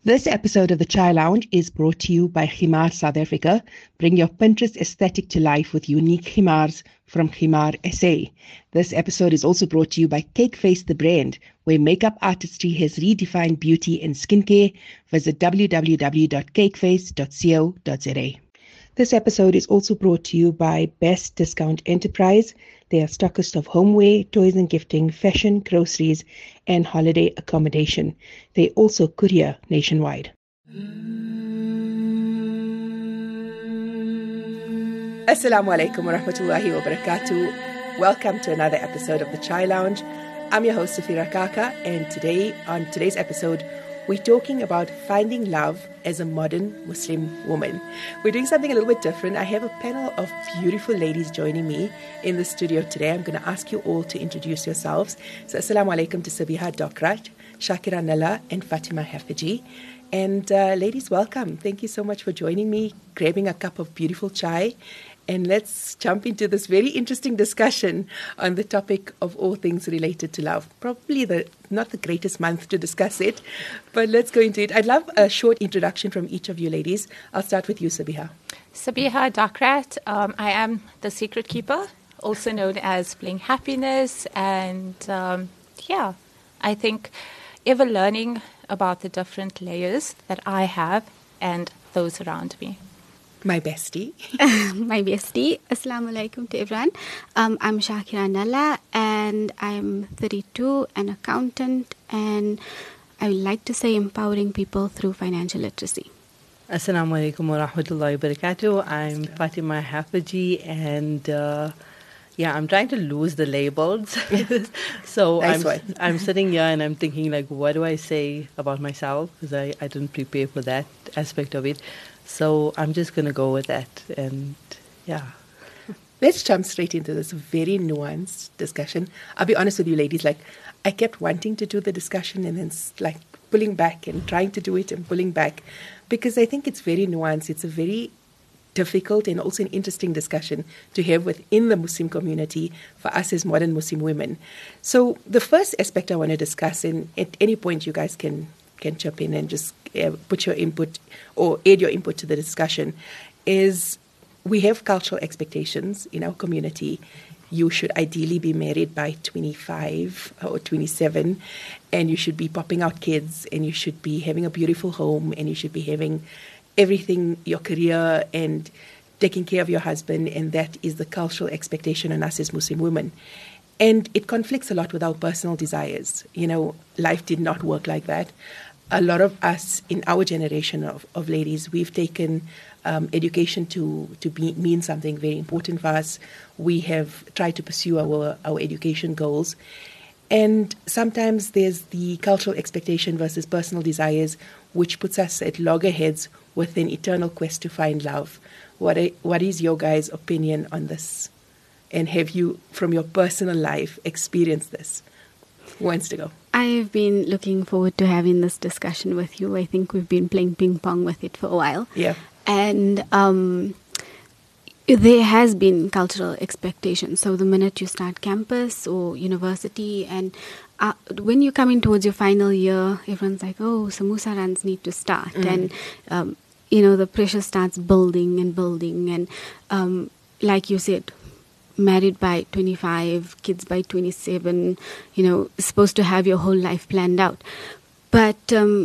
This episode of the Chai Lounge is brought to you by Khimar South Africa. Bring your Pinterest aesthetic to life with unique khimars from Khimar SA. This episode is also brought to you by Cake Face the brand, where makeup artistry has redefined beauty in skincare. Visit www.cakeface.co.za. This episode is also brought to you by Best Discount Enterprise. They are stockists of homeware, toys and gifting, fashion, groceries, and holiday accommodation. They also courier nationwide. Assalamu alaikum wa rahmatullahi wa barakatuh. Welcome to another episode of the Chai Lounge. I'm your host, Safira Kaka, and on today's episode, we're talking about finding love as a modern Muslim woman. We're doing something a little bit different. I have a panel of beautiful ladies joining me in the studio today. I'm going to ask you all to introduce yourselves. So, Assalamu alaikum to Sabiha Dokrat, Shakira Nalla, and Fatima Hafiji. And ladies, welcome. Thank you so much for joining me, grabbing a cup of beautiful chai. And let's jump into this very interesting discussion on the topic of all things related to love. Probably not the greatest month to discuss it, but let's go into it. I'd love a short introduction from each of you ladies. I'll start with you, Sabiha. Sabiha Dokrat. I am the secret keeper, also known as Bling Happiness. And I think ever learning about the different layers that I have and those around me. My bestie. My bestie. Assalamu alaikum to everyone. I'm Shakira Nalla and I'm 32, an accountant, and I would like to say empowering people through financial literacy. Assalamu alaikum wa rahmatullahi wa barakatuh. I'm Fatima Hafiji and I'm trying to lose the labels. So I'm sitting here and I'm thinking like, what do I say about myself? Because I didn't prepare for that aspect of it. So I'm just going to go with that. And yeah. Let's jump straight into this very nuanced discussion. I'll be honest with you ladies, like I kept wanting to do the discussion and then like pulling back and trying to do it and pulling back because I think it's very nuanced. It's a very difficult and also an interesting discussion to have within the Muslim community for us as modern Muslim women. So the first aspect I want to discuss, and at any point you guys can chip in and just put your input or add your input to the discussion, is we have cultural expectations in our community. You should ideally be married by 25 or 27, and you should be popping out kids, and you should be having a beautiful home, and you should be having everything, your career, and taking care of your husband, and that is the cultural expectation on us as Muslim women. And it conflicts a lot with our personal desires. You know, life did not work like that. A lot of us in our generation of ladies, we've taken education to mean something very important for us. We have tried to pursue our education goals. And sometimes there's the cultural expectation versus personal desires, which puts us at loggerheads with an eternal quest to find love. What is your guys' opinion on this? And have you, from your personal life, experienced this? Who wants to go? I've been looking forward to having this discussion with you. I think we've been playing ping pong with it for a while. Yeah. And there has been cultural expectations. So the minute you start campus or university, and when you're coming towards your final year, everyone's like, oh, samosa runs need to start. And, the pressure starts building. And like you said, married by 25, kids by 27, supposed to have your whole life planned out. But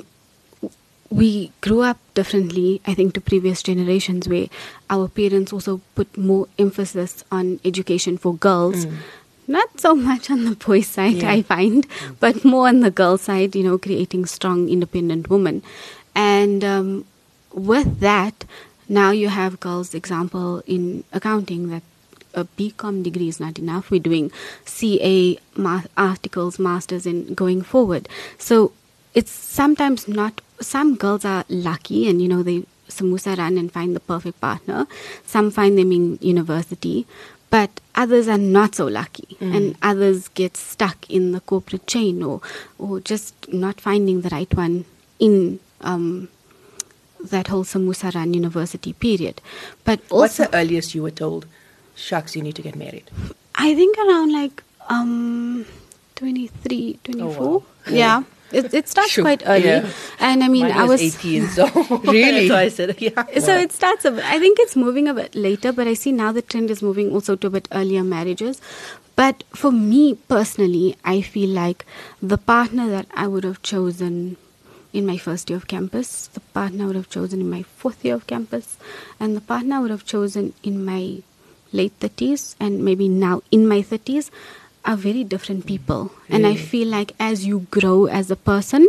we grew up differently, I think, to previous generations where our parents also put more emphasis on education for girls. Not so much on the boys' side, I find, but more on the girl side, creating strong, independent women. And with that, now you have girls, example, in accounting that a BCom degree is not enough. We're doing CA articles, masters, and going forward. So it's sometimes not. Some girls are lucky, and they samosa run and find the perfect partner. Some find them in university, but others are not so lucky, and others get stuck in the corporate chain or just not finding the right one in that whole samosa run university period. But also, what's the earliest you were told, shucks, you need to get married? I think around like 23, 24. Oh, wow. Yeah. It starts quite early. Yeah. And I mean, Mine I was 18, so Really? that's why I said, yeah. So it starts, I think it's moving a bit later, but I see now the trend is moving also to a bit earlier marriages. But for me personally, I feel like the partner that I would have chosen in my first year of campus, the partner I would have chosen in my fourth year of campus, and the partner I would have chosen in my late 30s and maybe now in my 30s are very different people. And I feel like as you grow as a person,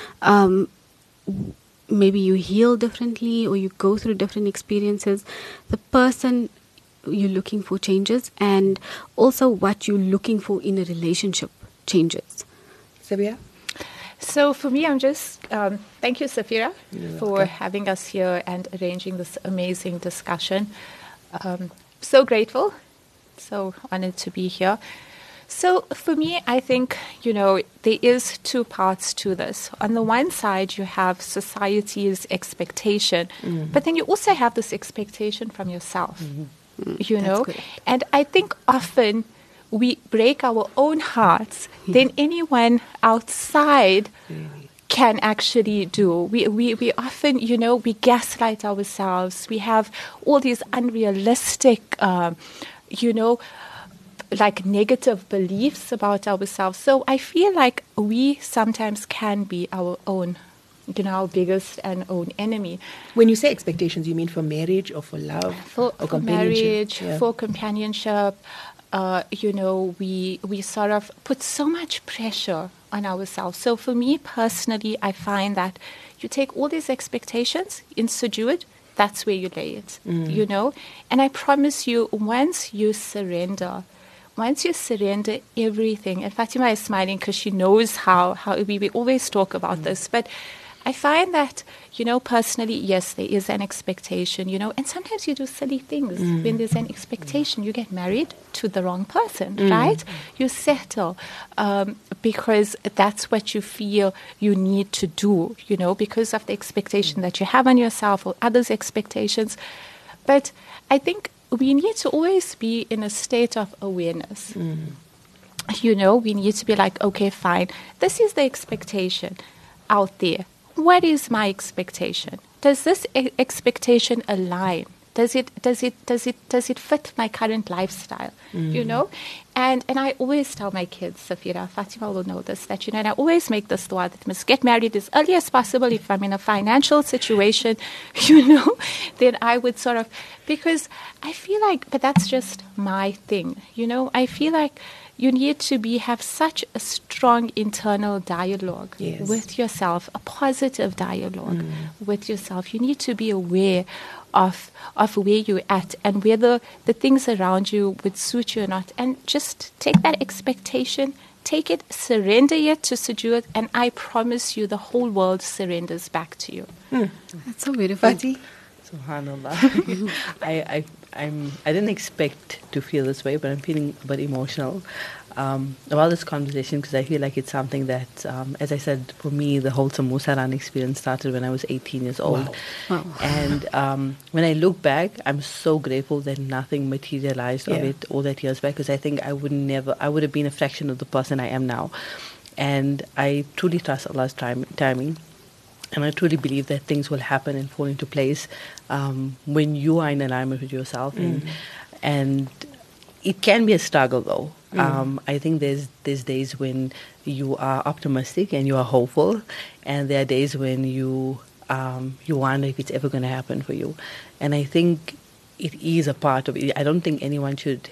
maybe you heal differently or you go through different experiences. The person you're looking for changes, and also what you're looking for in a relationship changes. Sabia? So for me, I'm just, thank you, Safira, for having us here and arranging this amazing discussion. So grateful, so honored to be here. So for me, I think, there is two parts to this. On the one side, you have society's expectation, but then you also have this expectation from yourself, And I think often we break our own hearts than anyone outside can actually do. We often, we gaslight ourselves. We have all these unrealistic, like negative beliefs about ourselves. So I feel like we sometimes can be our own, our biggest and own enemy. When you say expectations, you mean for marriage or for love or for marriage, for companionship. We sort of put so much pressure on ourselves. So for me personally, I find that you take all these expectations in sujood, that's where you lay it, And I promise you, once you surrender everything, and Fatima is smiling because she knows how we always talk about this, but I find that, personally, yes, there is an expectation, and sometimes you do silly things when there's an expectation. You get married to the wrong person, right? You settle because that's what you feel you need to do, because of the expectation that you have on yourself or others' expectations. But I think we need to always be in a state of awareness. We need to be like, okay, fine, this is the expectation out there. What is my expectation? Does this expectation align? Does it fit my current lifestyle? And I always tell my kids, Safira, Fatima will know this, that and I always make this dua that must get married as early as possible. If I'm in a financial situation, then I would sort of, because I feel like, but that's just my thing, I feel like you need to have such a strong internal dialogue with yourself, a positive dialogue with yourself. You need to be aware of where you're at and whether the things around you would suit you or not. And just take that expectation, take it, surrender it to sujood, and I promise you the whole world surrenders back to you. That's so beautiful. Fati? SubhanAllah. I didn't expect to feel this way, but I'm feeling a bit emotional about this conversation because I feel like it's something that, as I said, for me, the whole Samoosa Run experience started when I was 18 years old. Wow. And when I look back, I'm so grateful that nothing materialized of it all that years back, because I think I would have been a fraction of the person I am now. And I truly trust Allah's timing. And I truly believe that things will happen and fall into place when you are in alignment with yourself. And it can be a struggle, though. I think there's days when you are optimistic and you are hopeful, and there are days when you wonder if it's ever going to happen for you. And I think it is a part of it. I don't think anyone should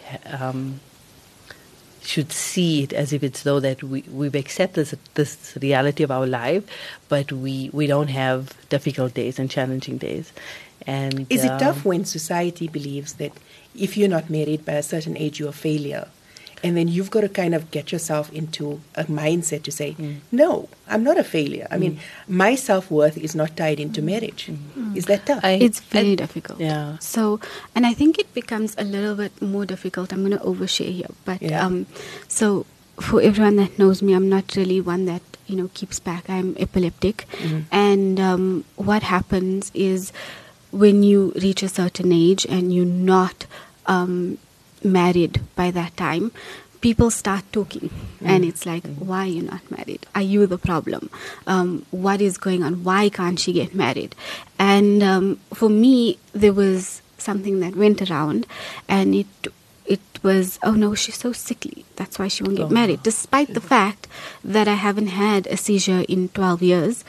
see it as if it's though that we've accepted this reality of our life, but we don't have difficult days and challenging days. And is it tough when society believes that if you're not married by a certain age, you're a failure? And then you've got to kind of get yourself into a mindset to say, no, I'm not a failure. I mean, my self-worth is not tied into marriage. Is that tough? It's very difficult. Yeah. So, and I think it becomes a little bit more difficult. I'm going to overshare here. But so for everyone that knows me, I'm not really one that, keeps back. I'm epileptic. And what happens is when you reach a certain age and you're not married by that time, people start talking, and it's like, why are you not married? Are you the problem? What is going on? Why can't she get married? And for me, there was something that went around, and it was, oh no, she's so sickly, that's why she won't get married, despite the fact that I haven't had a seizure in 12 years.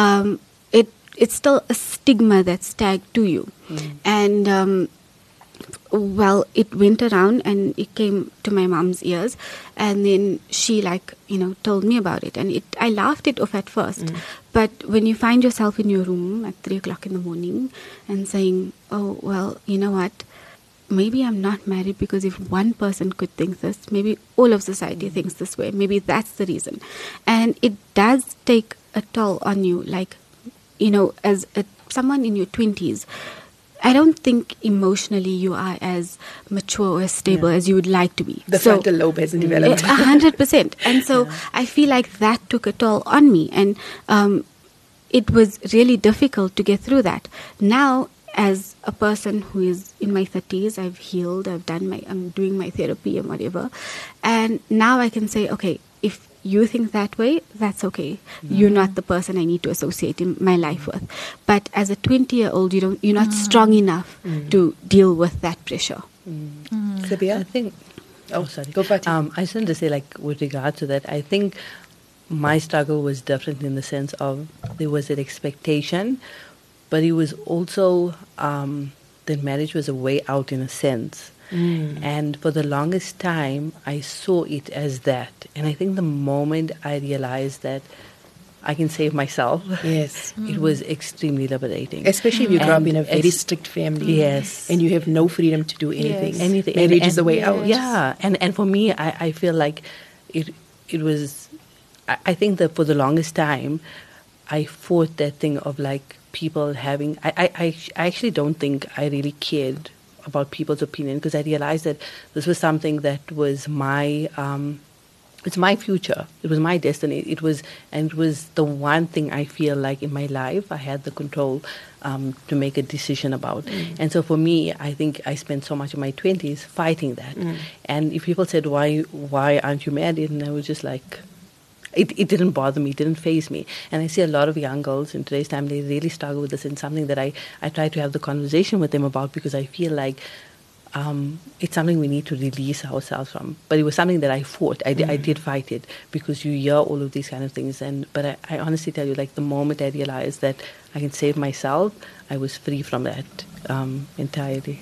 It's still a stigma that's tagged to you. And well, it went around and it came to my mom's ears, and then she told me about it, and I laughed it off at first. But when you find yourself in your room at 3 o'clock in the morning and saying, oh, well, you know what, maybe I'm not married because if one person could think this, maybe all of society thinks this way, maybe that's the reason. And it does take a toll on you, as someone in your 20s, I don't think emotionally you are as mature or as stable as you would like to be. The frontal lobe hasn't developed. 100%. And so I feel like that took a toll on me. And it was really difficult to get through that. Now, as a person who is in my 30s, I've healed, I'm doing my therapy and whatever. And now I can say, okay, if you think that way, that's okay. You're not the person I need to associate in my life with. But as a 20-year-old, you're not strong enough to deal with that pressure. Sabia? I think... Oh, sorry. Go Fati. I just wanted to say, with regard to that, I think my struggle was different in the sense of there was an expectation, but it was also that marriage was a way out in a sense. And for the longest time, I saw it as that. And I think the moment I realized that I can save myself, yes, it was extremely liberating. Especially if you grew up in a very strict family. Yes. And you have no freedom to do anything. Yes. Anything. Marriage is the way out. Yeah. And for me, I feel like it was, I think that for the longest time, I fought that thing of people having, I actually don't think I really cared about people's opinion, because I realized that this was something that was it's my future. It was my destiny. It was the one thing I feel like in my life I had the control to make a decision about. And so for me, I think I spent so much of my 20s fighting that. And if people said, why aren't you married? And I was just like, it didn't bother me, it didn't faze me. And I see a lot of young girls in today's time, they really struggle with this, and something that I try to have the conversation with them about, because I feel like it's something we need to release ourselves from. But it was something that I fought. I did fight it, because you hear all of these kind of things. But I honestly tell you, the moment I realized that I can save myself, I was free from that entirely.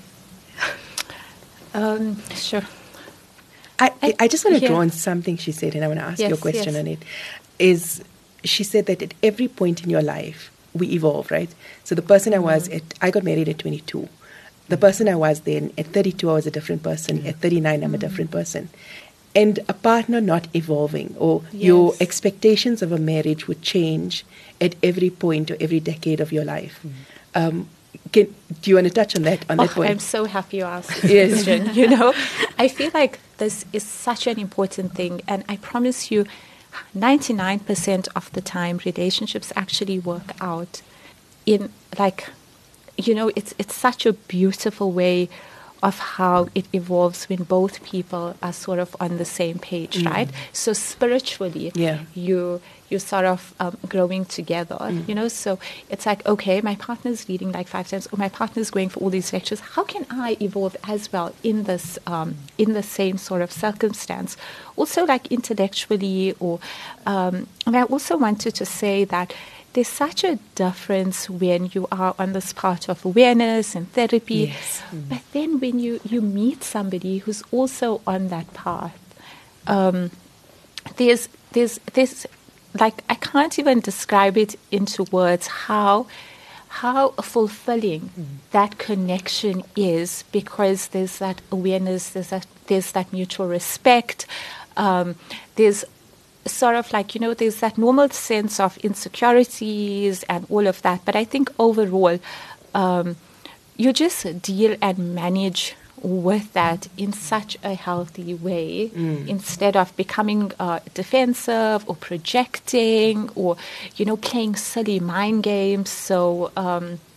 Sure. I just want to draw on something she said, and I want to ask you a question on it. She said that at every point in your life, we evolve, right? So the person I got married at 22. The person I was then, at 32, I was a different person. At 39, I'm a different person. And a partner not evolving, or your expectations of a marriage would change at every point or every decade of your life. Do you want to touch on that point? I'm so happy you asked this question. I feel like this is such an important thing, and I promise you, 99% of the time, relationships actually work out in it's such a beautiful way of how it evolves when both people are sort of on the same page, right? So spiritually, you're sort of growing together, So it's like, okay, my partner's reading 5 times, or my partner's going for all these lectures. How can I evolve as well in this, in the same sort of circumstance? Also, intellectually, or and I also wanted to say that there's such a difference when you are on this part of awareness and therapy, but then when you meet somebody who's also on that path, there's I can't even describe it into words how fulfilling that connection is, because there's that awareness, there's that mutual respect, there's sort of there's that normal sense of insecurities and all of that. But I think overall, you just deal and manage with that in such a healthy way, instead of becoming defensive or projecting or, playing silly mind games. So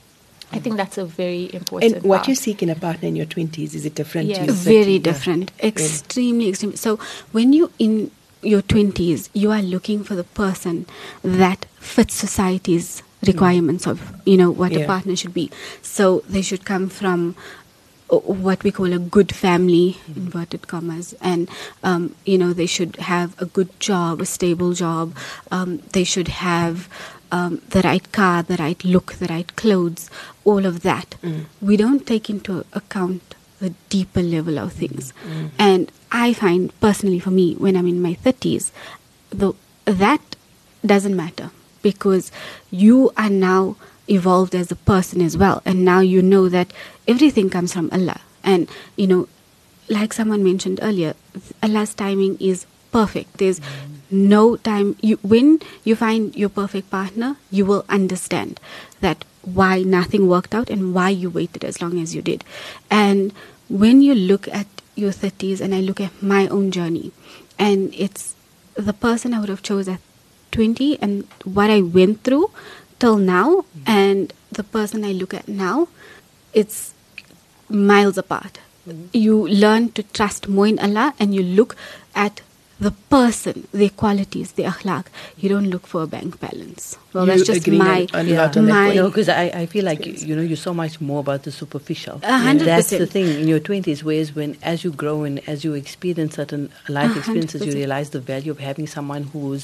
I think that's a very important And what part. you seek in a partner in your 20s, is it different Yes. to your 30s? Very different. Extremely. So when you in your 20s, you are looking for the person that fits society's requirements of, what a partner should be. So they should come from what we call a good family, inverted commas, and, they should have a good job, a stable job. They should have the right car, the right look, the right clothes, all of that. We don't take into account the deeper level of things. And I find, personally for me, when I'm in my 30s, that doesn't matter, because you are now evolved as a person as well. And now you know that everything comes from Allah. And, like someone mentioned earlier, Allah's timing is perfect. There's no time. When you find your perfect partner, you will understand that why nothing worked out and why you waited as long as you did. And when you look at your 30s, and I look at my own journey, and it's the person I would have chose at 20 and what I went through till now, and the person I look at now, it's miles apart. You learn to trust more in Allah, and you look at the person, their qualities, their akhlaq. You don't look for a bank balance. Well, that's just my... because I feel like, you're so much more about the superficial. 100%. That's the thing in your 20s, whereas as you grow and as you experience certain life experiences, 100%. you realize the value of having someone who's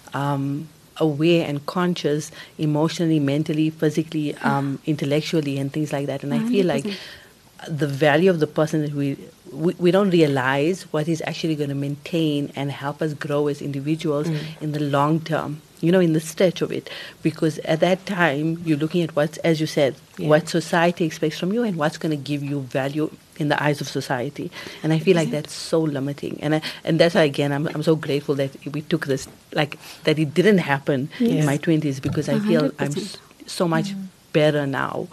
aware and conscious emotionally, mentally, physically, intellectually, and things like that. And I feel like the value of the person that we don't realize what is actually going to maintain and help us grow as individuals in the long term, in the stretch of it. Because at that time, you're looking at what's, as you said, what society expects from you and what's going to give you value in the eyes of society. And I feel like that's so limiting. And that's why, again, I'm so grateful that we took this, like, that it didn't happen in my 20s, because I feel 100%. I'm so much better now.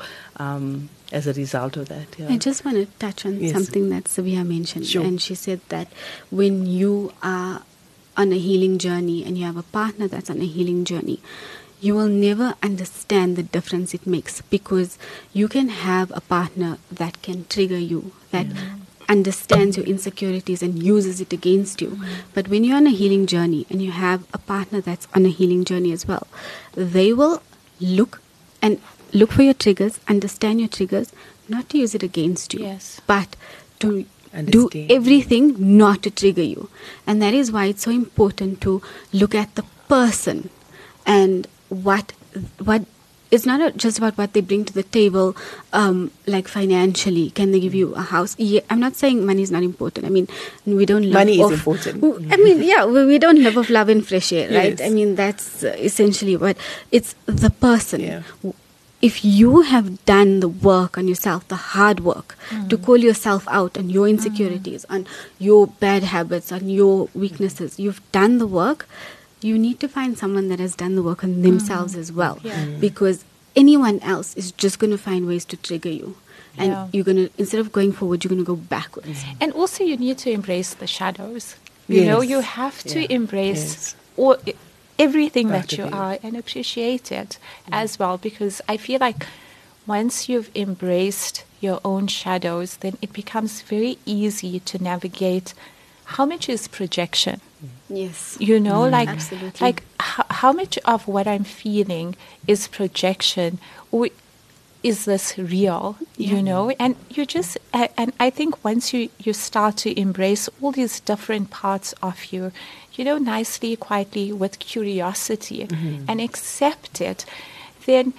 As a result of that. I just want to touch on something that Sabia mentioned. Sure. And she said that when you are on a healing journey and you have a partner that's on a healing journey, you will never understand the difference it makes, because you can have a partner that can trigger you, that understands your insecurities and uses it against you. But when you're on a healing journey and you have a partner that's on a healing journey as well, they will look for your triggers, understand your triggers, not to use it against you, but to do everything not to trigger you. And that is why it's so important to look at the person and what it's not just about what they bring to the table, like financially. Can they give you a house? Yeah, I'm not saying money is not important. I mean, we don't live money off, is important. I mean, we don't live off love and fresh air, right? Yes. I mean, that's essentially what it's the person. Yeah. If you have done the work on yourself, the hard work, to call yourself out on your insecurities, on your bad habits, on your weaknesses, you've done the work, you need to find someone that has done the work on themselves as well. Because anyone else is just going to find ways to trigger you. And you're going to, instead of going forward, you're going to go backwards. And also you need to embrace the shadows. You have to embrace everything that you are and appreciate it as well, because I feel like once you've embraced your own shadows, then it becomes very easy to navigate how much is projection. Yes. Absolutely. Like how much of what I'm feeling is projection, or is this real, and you just, and I think once you start to embrace all these different parts of you, nicely, quietly, with curiosity, and accept it, then,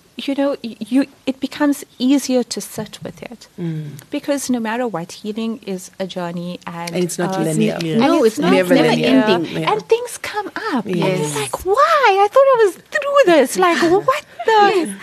it becomes easier to sit with it. Because no matter what, healing is a journey, and it's not linear. No, it's never ending. And things come up. And you're like, why? I thought I was through this. Like, what the,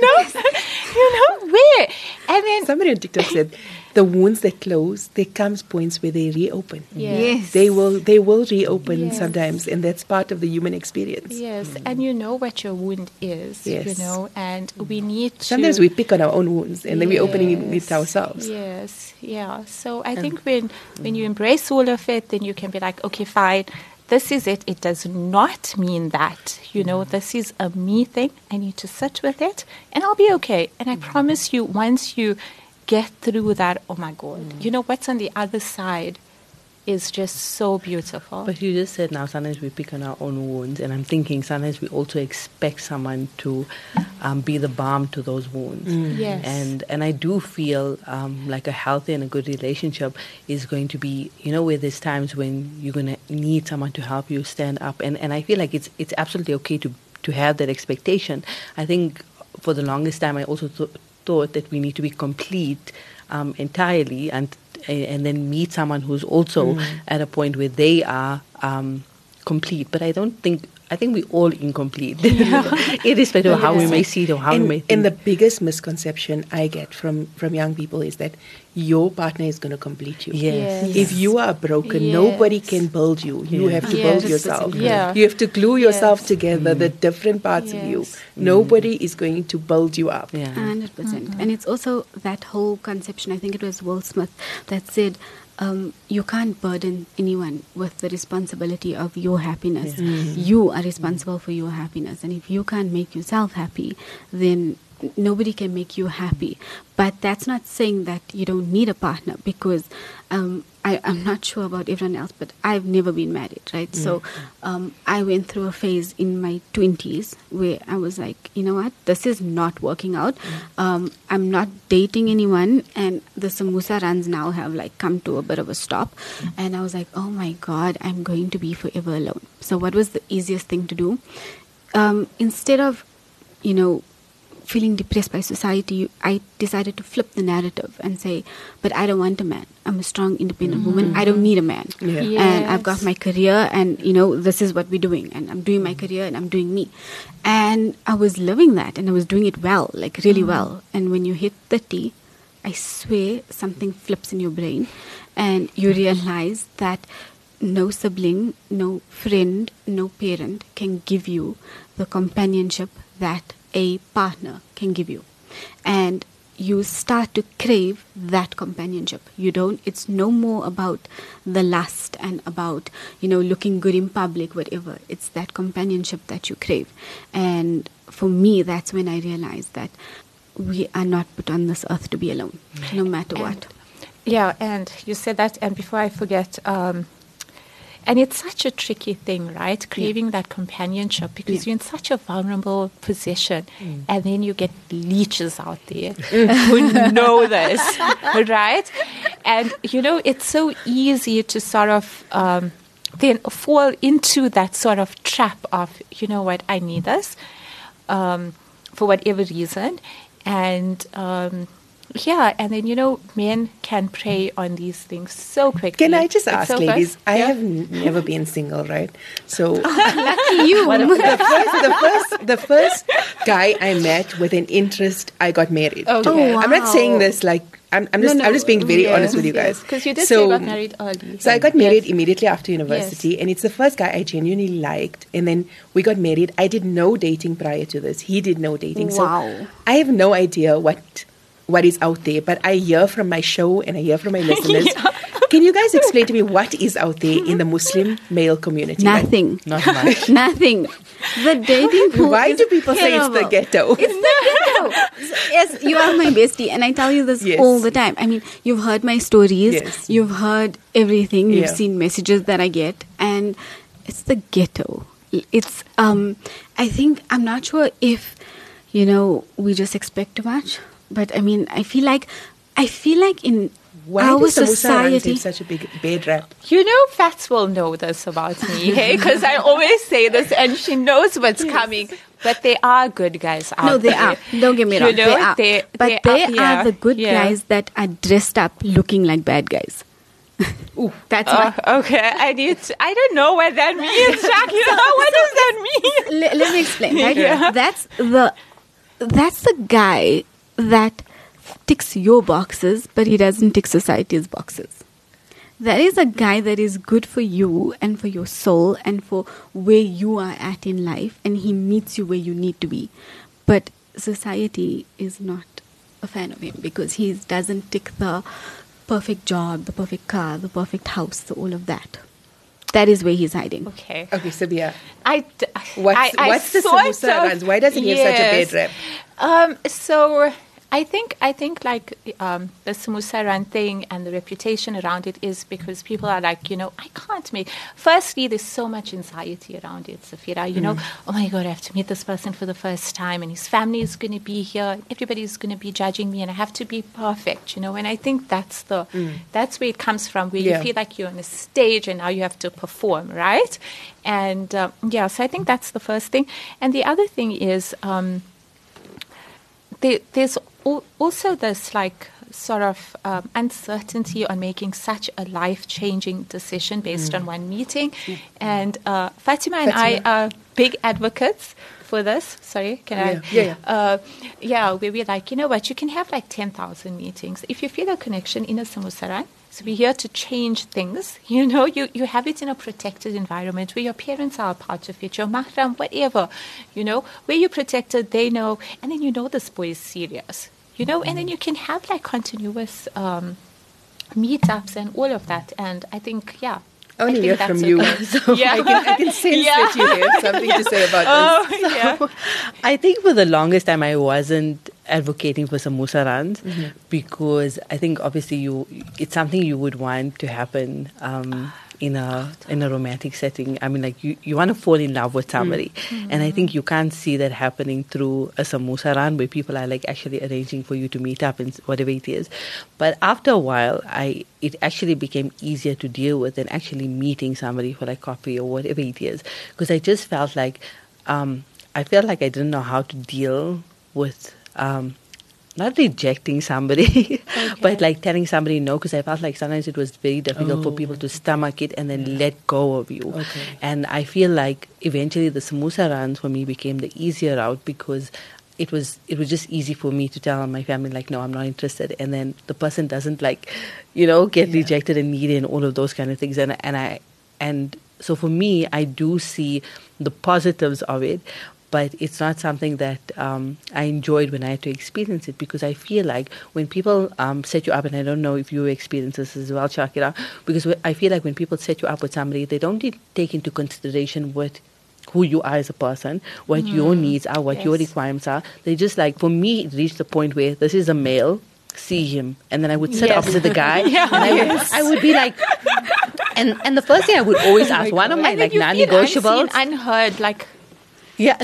where? And then somebody on TikTok said, the wounds that close, there comes points where they reopen. Yes. They will reopen sometimes, and that's part of the human experience. Yes, and you know what your wound is, and we need to... Sometimes we pick on our own wounds, and then we're opening it ourselves. Yes, yeah. So I think when you embrace all of it, then you can be like, okay, fine, this is it. It does not mean that. This is a me thing. I need to sit with it and I'll be okay. And I promise you, once you get through that, oh my God, what's on the other side is just so beautiful. But you just said now sometimes we pick on our own wounds, and I'm thinking sometimes we also expect someone to be the balm to those wounds. Yes. And I do feel like a healthy and a good relationship is going to be, where there's times when you're going to need someone to help you stand up. And I feel like it's absolutely okay to have that expectation. I think for the longest time I also thought that we need to be complete entirely and then meet someone who's also at a point where they are complete. But I think we're all incomplete, irrespective of how we may see it or how we may think. And the biggest misconception I get from young people is that your partner is going to complete you. Yes. If you are broken, nobody can build you. You have to build yourself. Yeah. You have to glue yourself together, the different parts of you. Nobody is going to build you up. 100%. And it's also that whole conception, I think it was Will Smith that said, you can't burden anyone with the responsibility of your happiness. You are responsible for your happiness. And if you can't make yourself happy, then nobody can make you happy. But that's not saying that you don't need a partner, because I'm not sure about everyone else, but I've never been married, right? So I went through a phase in my 20s where I was like, you know what, this is not working out. I'm not dating anyone, and the samosa runs now have like come to a bit of a stop. And I was like, oh my God, I'm going to be forever alone. So what was the easiest thing to do? Instead of, feeling depressed by society, I decided to flip the narrative and say, but I don't want a man. I'm a strong, independent woman. I don't need a man. And I've got my career, and, this is what we're doing. And I'm doing my career and I'm doing me. And I was living that, and I was doing it well, like really well. And when you hit 30, I swear something flips in your brain and you realize that no sibling, no friend, no parent can give you the companionship that a partner can give you. And you start to crave that companionship. It's no more about the lust and about, looking good in public, whatever. It's that companionship that you crave. And for me, that's when I realized that we are not put on this earth to be alone, no matter what. Yeah, and you said that, and before I forget, and it's such a tricky thing, right? Craving that companionship, because you're in such a vulnerable position, and then you get leeches out there who know this, right? And, it's so easy to sort of then fall into that sort of trap of, I need this for whatever reason. And and then, men can prey on these things so quickly. Can I just ask, ladies? I have never been single, right? So, lucky you. the first guy I met with an interest, I got married. Okay. Oh, wow. I'm not saying this like I'm just being very honest with you guys. Because you did say you got married early. So I got married immediately after university, and it's the first guy I genuinely liked. And then we got married. I did no dating prior to this. He did no dating. Wow. So I have no idea what is out there, but I hear from my show and I hear from my listeners. Can you guys explain to me what is out there in the Muslim male community? Nothing. Not much. Nothing. The dating pool Why is do people terrible. say it's the ghetto? It's the ghetto. Yes, you are my bestie, and I tell you this all the time. I mean, you've heard my stories. Yes. You've heard everything. You've seen messages that I get, and it's the ghetto. It's, I think, I'm not sure if, we just expect too much. But I mean, I feel like in our society, have such a big bad rap. Fats will know this about me, hey? Because I always say this, and she knows what's coming. But they are good guys out there. No, they are. Don't get me wrong. They are. But they are the good guys that are dressed up looking like bad guys. Ooh, that's okay. I don't know what that means, Jackie. What does that mean? Let me explain. Right? That's the guy that ticks your boxes, but he doesn't tick society's boxes. That is a guy that is good for you and for your soul and for where you are at in life, and he meets you where you need to be. But society is not a fan of him because he doesn't tick the perfect job, the perfect car, the perfect house, all of that. That is where he's hiding. Okay. Okay, Sabia. What's the samosa runs? Why does it have such a bad rap? So I think like the samosa run thing and the reputation around it is because people are like, I can't make. Firstly, there's so much anxiety around it, Safira. Oh my God, I have to meet this person for the first time, and his family is going to be here. Everybody's going to be judging me, and I have to be perfect. And I think that's that's where it comes from, where you feel like you're on a stage and now you have to perform, right? And so I think that's the first thing. And the other thing is there's also this like sort of uncertainty on making such a life-changing decision based on one meeting. And Fatima and I are big advocates for this. Sorry, can I? Where we're like, you know what, you can have like 10,000 meetings. If you feel a connection in a samosa run, so we're here to change things. You have it in a protected environment where your parents are a part of it, your mahram, whatever, where you're protected, they know, and then this boy is serious, and then you can have like continuous meetups and all of that. And I think, only hear from you. So I can sense that you have something to say about this. So, I think for the longest time I wasn't advocating for samosa runs because I think obviously it's something you would want to happen in a romantic setting. I mean, like you want to fall in love with somebody, and I think you can't see that happening through a samosa run where people are like actually arranging for you to meet up and whatever it is. But after a while, it actually became easier to deal with than actually meeting somebody for like coffee or whatever it is, because I just felt like I didn't know how to deal with not rejecting somebody, but like telling somebody no, because I felt like sometimes it was very difficult for people to stomach it and then let go of you. Okay. And I feel like eventually the samosa runs for me became the easier route because it was just easy for me to tell my family like, no, I'm not interested, and then the person doesn't like, get rejected and needy and all of those kind of things. And so for me, I do see the positives of it. But it's not something that I enjoyed when I had to experience it, because I feel like when people set you up, and I don't know if you experience this as well, Shakira, because I feel like when people set you up with somebody, they don't take into consideration who you are as a person, what your needs are, what your requirements are. They just like, for me, it reached the point where this is a male, see him, and then I would sit opposite the guy, and I would be like, and the first thing I would always ask, one of my like non-negotiables, unheard, like. Yeah,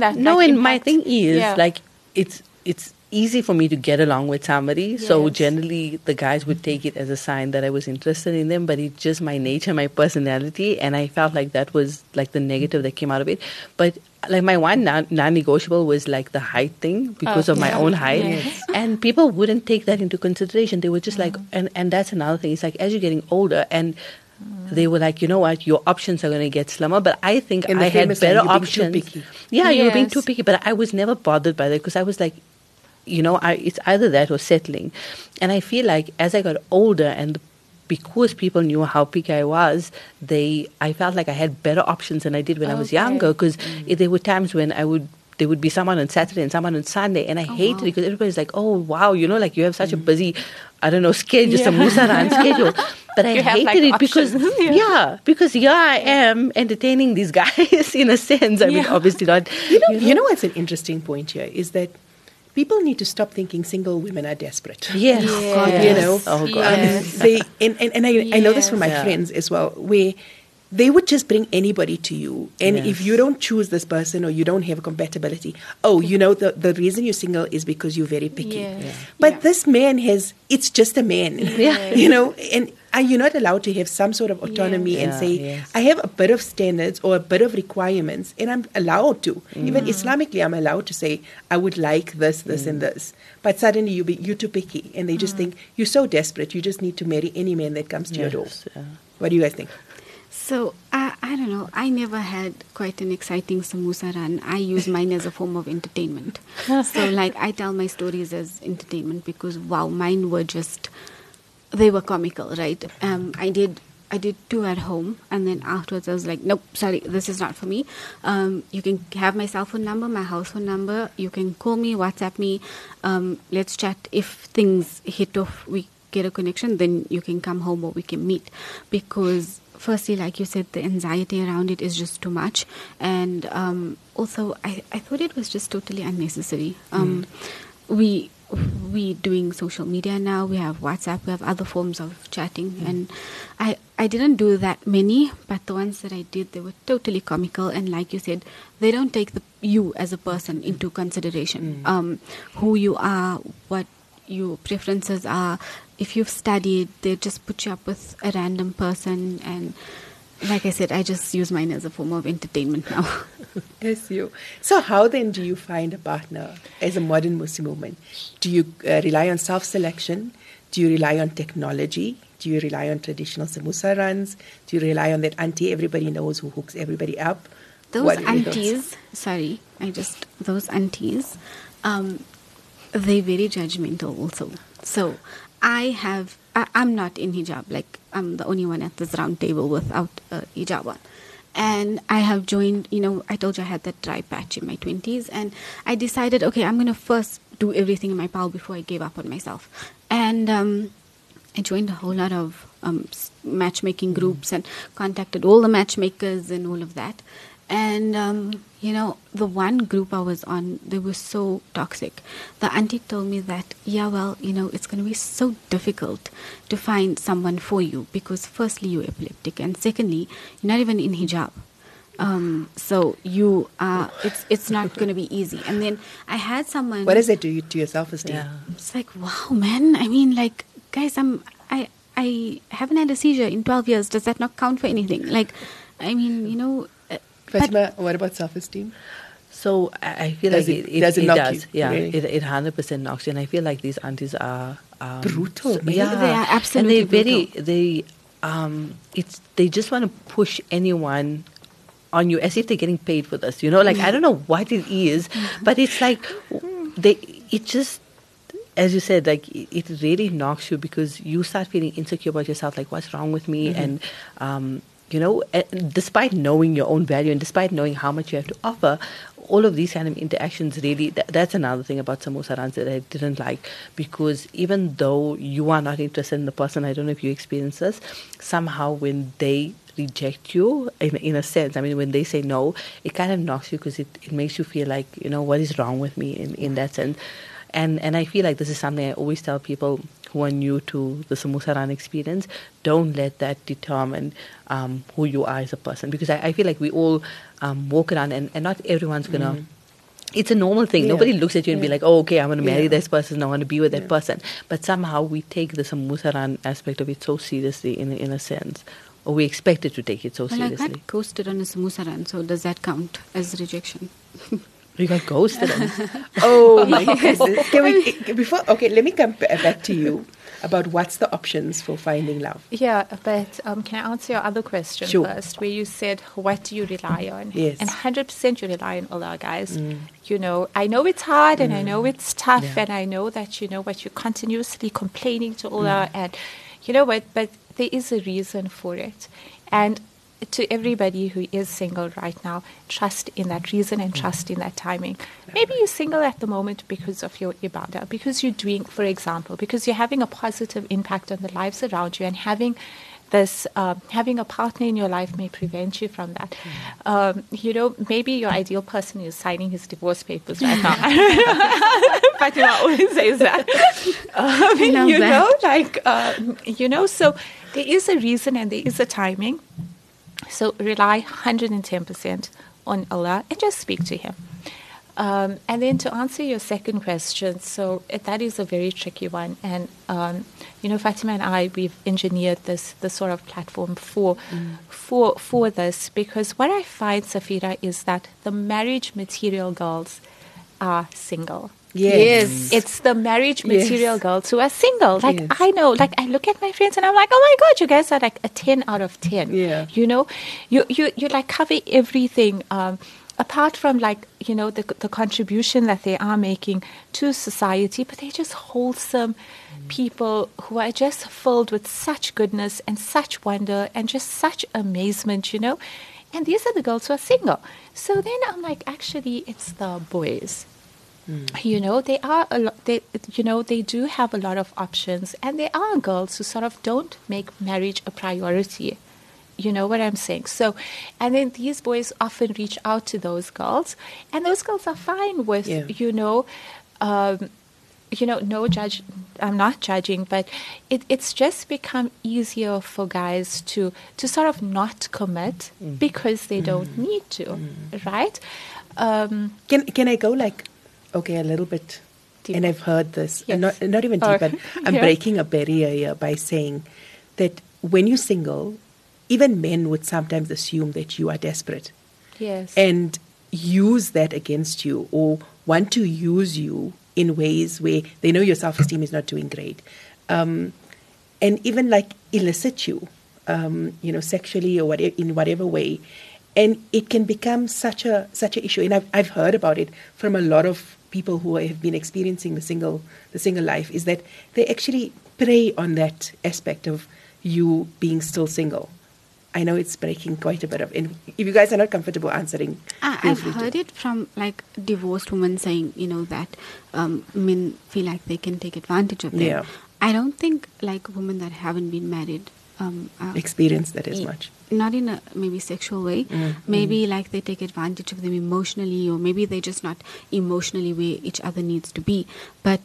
my thing is like it's easy for me to get along with somebody. Yes. So generally the guys would take it as a sign that I was interested in them, but it's just my nature, my personality, and I felt like that was like the negative that came out of it. But like my one non-negotiable was like the height thing because of my own height, and people wouldn't take that into consideration. They were just like, and that's another thing. It's like as you're getting older and they were like, you know what, your options are going to get slimmer. But I think I had better options. Yeah, you were being too picky. But I was never bothered by that because I was like, it's either that or settling. And I feel like as I got older and because people knew how picky I was, I felt like I had better options than I did when I was younger, because there were times when there would be someone on Saturday and someone on Sunday, and I hated it because everybody's like, oh, wow, like you have such a busy, I don't know, schedule, samosa run schedule. But I hated it because, because I am entertaining these guys in a sense. I mean, obviously not. You know what's an interesting point here is that people need to stop thinking single women are desperate. Yes. Oh, God. I know this from my friends as well, where they would just bring anybody to you. And if you don't choose this person or you don't have compatibility, the reason you're single is because you're very picky. Yes. But this man it's just a man, and you're not allowed to have some sort of autonomy and say, I have a bit of standards or a bit of requirements, and I'm allowed to. Even Islamically, I'm allowed to say, I would like this, this, and this. But suddenly you're too picky, and they just think, you're so desperate, you just need to marry any man that comes to your door. Yeah. What do you guys think? So, I don't know. I never had quite an exciting samosa run. I use mine as a form of entertainment. So, like, I tell my stories as entertainment because, mine were just, they were comical, right? I did 2 at home, and then afterwards I was like, nope, sorry, this is not for me. You can have my cell phone number, my house phone number. You can call me, WhatsApp me. Let's chat. If things hit off, we get a connection, then you can come home or we can meet. Because firstly, like you said, the anxiety around it is just too much. And also, I thought it was just totally unnecessary. We doing social media now, we have WhatsApp, we have other forms of chatting, and I didn't do that many, but the ones that I did, they were totally comical, and like you said, they don't take you as a person into consideration. Who you are, what your preferences are. If you've studied, they just put you up with a random person, and like I said, I just use mine as a form of entertainment now. Yes, you. So how then do you find a partner as a modern Muslim woman? Do you rely on self-selection? Do you rely on technology? Do you rely on traditional samosa runs? Do you rely on that auntie everybody knows who hooks everybody up? Those aunties, they're very judgmental also. So I'm not in hijab, like I'm the only one at this round table without a hijab on. And I have joined, I told you I had that dry patch in my 20s, and I decided, okay, I'm going to first do everything in my power before I gave up on myself. And I joined a whole lot of matchmaking groups and contacted all the matchmakers and all of that. And, the one group I was on, they were so toxic. The auntie told me that, it's going to be so difficult to find someone for you because firstly, you're epileptic, and secondly, you're not even in hijab. So you are, it's not going to be easy. And then I had someone... What does that do to your self-esteem? Yeah. It's like, wow, man. I mean, like, guys, I haven't had a seizure in 12 years. Does that not count for anything? Like, I mean, Fatima, what about self-esteem? So I feel does like it does. Yeah, really? it 100% knocks you. And I feel like these aunties are brutal. So, they are absolutely and they're brutal. They just want to push anyone on you as if they're getting paid for this. I don't know what it is, but it's like it just, as you said, like it really knocks you because you start feeling insecure about yourself. Like, what's wrong with me? And despite knowing your own value and despite knowing how much you have to offer, all of these kind of interactions really, that's another thing about samosa runs that I didn't like, because even though you are not interested in the person, I don't know if you experience this, somehow when they reject you, in a sense, I mean, when they say no, it kind of knocks you because it makes you feel like, what is wrong with me in that sense. And I feel like this is something I always tell people who are new to the samosa run experience. Don't let that determine who you are as a person, because I feel like we all walk around and not everyone's going to... It's a normal thing. Yeah. Nobody looks at you and be like, oh, okay, I'm going to marry this person. I want to be with that person. But somehow we take the samosa run aspect of it so seriously in a sense. Or we expect it to take it so seriously. I got ghosted on a samosa run, so does that count as rejection? You got ghosted. Oh my goodness. Let me come back to you about what's the options for finding love. Yeah, but can I answer your other question first, where you said, what do you rely on? Yes. And 100% you rely on Allah, guys. I know it's hard and I know it's tough and I know that, what you're continuously complaining to Allah and, but there is a reason for it. And to everybody who is single right now, trust in that reason and trust in that timing. Maybe you're single at the moment because of your ibadah, because you're doing, for example, because you're having a positive impact on the lives around you, and having this, having a partner in your life may prevent you from that. Maybe your ideal person is signing his divorce papers right now. Fatima always says that. So there is a reason and there is a timing. So rely 110% on Allah and just speak to Him. And then to answer your second question, so that is a very tricky one. And, Fatima and I, we've engineered this sort of platform for this, because what I find, Safira, is that the marriage material girls are single. Yes. It's the marriage material girls who are single. Like, I know, like, I look at my friends and I'm like, oh my God, you guys are like a 10 out of 10. Yeah. You like cover everything, apart from like, the contribution that they are making to society, but they're just wholesome people who are just filled with such goodness and such wonder and just such amazement, And these are the girls who are single. So then I'm like, actually, it's the boys. They are they do have a lot of options, and there are girls who sort of don't make marriage a priority. You know what I'm saying? So, and then these boys often reach out to those girls, and those girls are fine with, no judge. I'm not judging, but it's just become easier for guys to sort of not commit because they don't need to, right? Can I go like, okay, a little bit? Deep. And I've heard this, yes. and not even deep, but I'm breaking a barrier here by saying that when you're single, even men would sometimes assume that you are desperate. Yes. And use that against you, or want to use you in ways where they know your self-esteem is not doing great. And even like elicit you, sexually or whatever, in whatever way. And it can become such a issue. And I've heard about it from a lot of people who have been experiencing the single life, is that they actually prey on that aspect of you being still single. I know it's breaking quite a bit of, and if you guys are not comfortable answering, I've heard it from like divorced women saying, that men feel like they can take advantage of them. Yeah. I don't think like women that haven't been married experience that as much. Not in a maybe sexual way. Maybe like they take advantage of them emotionally, or maybe they're just not emotionally where each other needs to be. But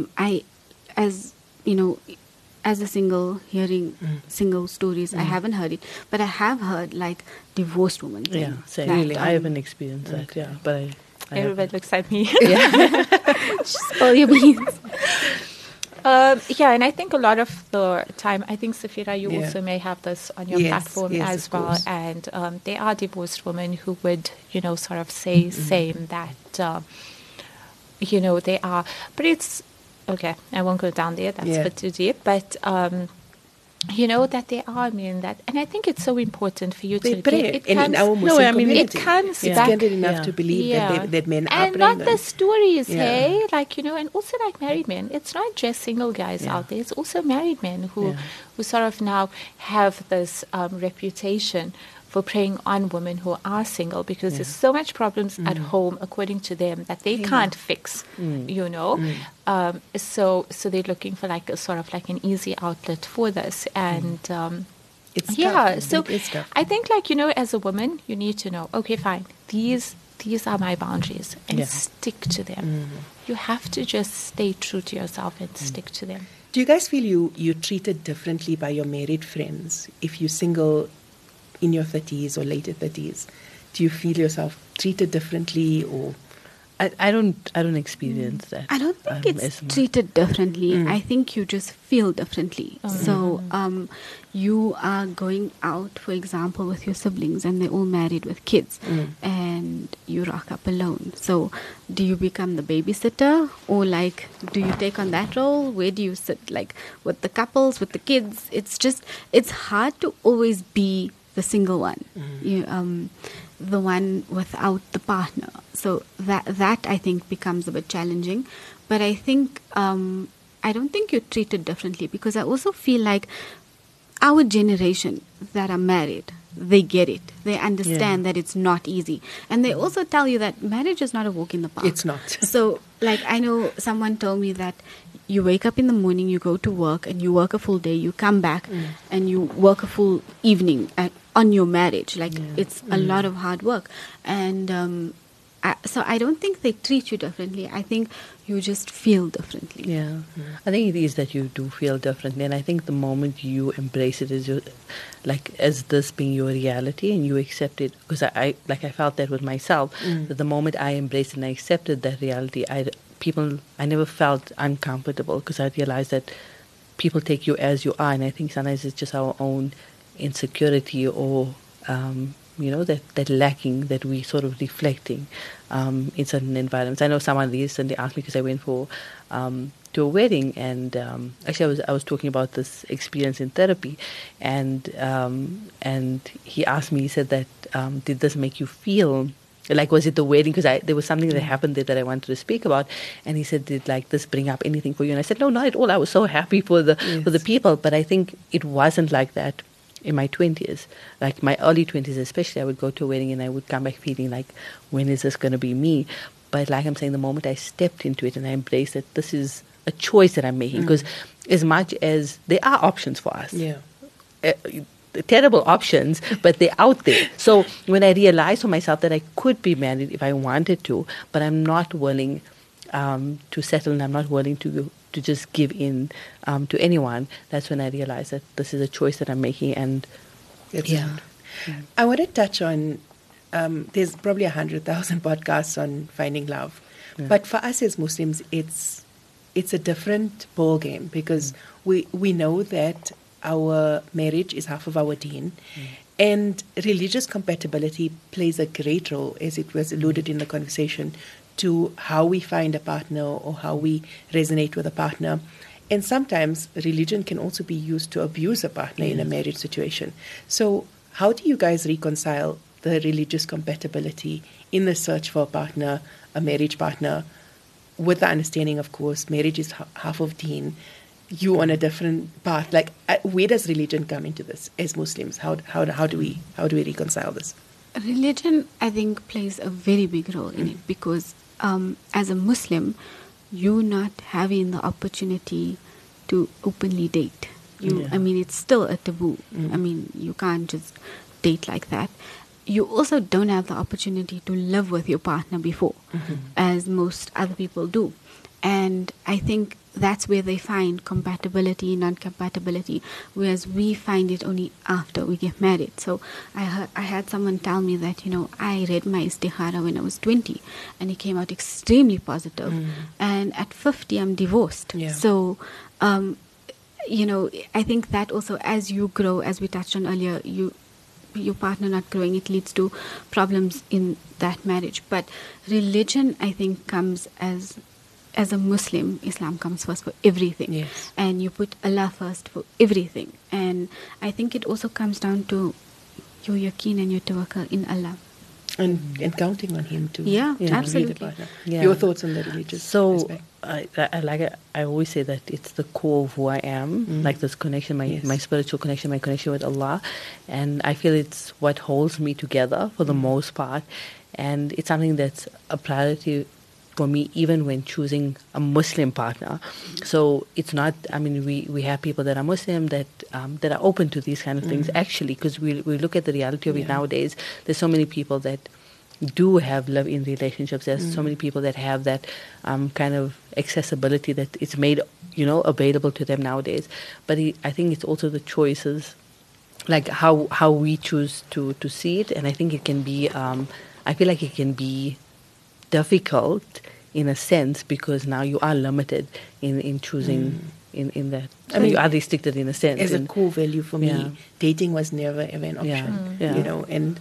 as a single, hearing single stories, I haven't heard it, but I have heard like divorced women. Yeah, same. Really, I haven't experienced that. Yeah, but everybody looks at me. Spill your beans. And I think a lot of the time, I think, Safira, you also may have this on your platform as well. Course. And there are divorced women who would, sort of say same that, they are. But it's, okay, I won't go down there. That's a bit too deep. But, that there are men that, and I think it's so important for you to pray. It comes, in our Muslim community, it comes it's back. scandal enough to believe that men are and not pregnant. the stories, hey, like and also like married men. It's not just single guys out there. It's also married men who sort of now have this reputation for preying on women who are single because there's so much problems at home, according to them, that they can't fix. So they're looking for like a sort of like an easy outlet for this, and it's tough. So it's tough. I think as a woman, you need to know, okay, fine, these are my boundaries, and stick to them. You have to just stay true to yourself and stick to them. Do you guys feel you're treated differently by your married friends if you're single in your 30s or later 30s? Do you feel yourself treated differently, or? I don't experience that. I don't think it's treated differently. I think you just feel differently. So you are going out, for example, with your siblings, and they're all married with kids, and you rock up alone. So do you become the babysitter, or like do you take on that role? Where do you sit, like with the couples, with the kids? It's hard to always be the single one. The one without the partner. So that I think becomes a bit challenging. But I think I don't think you're treated differently, because I also feel like our generation that are married, they get it. They understand that it's not easy. And they also tell you that marriage is not a walk in the park. It's not. So like I know someone told me that you wake up in the morning, you go to work, and you work a full day, you come back and you work a full evening on your marriage. Like it's a lot of hard work. And so I don't think they treat you differently. I think you just feel differently. Yeah. I think it is that you do feel differently. And I think the moment you embrace it as this being your reality, and you accept it, because I felt that with myself, that the moment I embraced and I accepted that reality, I never felt uncomfortable, because I realized that people take you as you are. And I think sometimes it's just our own insecurity or that lacking that we sort of reflecting in certain environments. I know someone recently asked me, because I went to a wedding, and actually I was talking about this experience in therapy, and he asked me, he said that did this make you feel like, was it the wedding? Because there was something that happened there that I wanted to speak about, and he said, did like this bring up anything for you? And I said, no, not at all. I was so happy for the people, but I think it wasn't like that in my 20s, like my early 20s especially. I would go to a wedding and I would come back feeling like, when is this going to be me? But like I'm saying, the moment I stepped into it and I embraced that this is a choice that I'm making, because as much as there are options for us, terrible options, but they're out there. So when I realized for myself that I could be married if I wanted to, but I'm not willing to settle, and I'm not willing to just give in to anyone, that's when I realized that this is a choice that I'm making. And I want to touch on, there's probably 100,000 podcasts on finding love. Yeah. But for us as Muslims, it's a different ball game, because we know that our marriage is half of our deen, and religious compatibility plays a great role, as it was alluded in the conversation, to how we find a partner or how we resonate with a partner. And sometimes religion can also be used to abuse a partner in a marriage situation. So how do you guys reconcile the religious compatibility in the search for a partner, a marriage partner, with the understanding, of course, marriage is half of deen, you on a different path? Like, where does religion come into this as Muslims? How do we reconcile this? Religion, I think, plays a very big role in it, because as a Muslim, you're not having the opportunity to openly date. I mean, it's still a taboo. I mean, you can't just date like that. You also don't have the opportunity to live with your partner before, as most other people do. And I think that's where they find compatibility, non-compatibility, whereas we find it only after we get married. So I had someone tell me that, I read my istikhara when I was 20, and it came out extremely positive. And at 50, I'm divorced. Yeah. So, I think that also, as you grow, as we touched on earlier, your partner not growing, it leads to problems in that marriage. But religion, I think, comes as a Muslim, Islam comes first for everything. Yes. And you put Allah first for everything. And I think it also comes down to your yaqeen and your tawakkul in Allah. And counting on Him to absolutely. Your thoughts on the religious aspect? I always say that it's the core of who I am, like this connection, my spiritual connection, my connection with Allah. And I feel it's what holds me together for the most part. And it's something that's a priority for me, even when choosing a Muslim partner. So it's not, we have people that are Muslim that are open to these kind of things, actually, because we look at the reality of it nowadays. There's so many people that do have love-in relationships. There's so many people that have that kind of accessibility that it's made, available to them nowadays. But I think it's also the choices, like how we choose to see it. And I think it can be, I feel like it can be difficult in a sense, because now you are limited in choosing in that. So you are restricted in a sense. As a core value for me, dating was never ever an option. And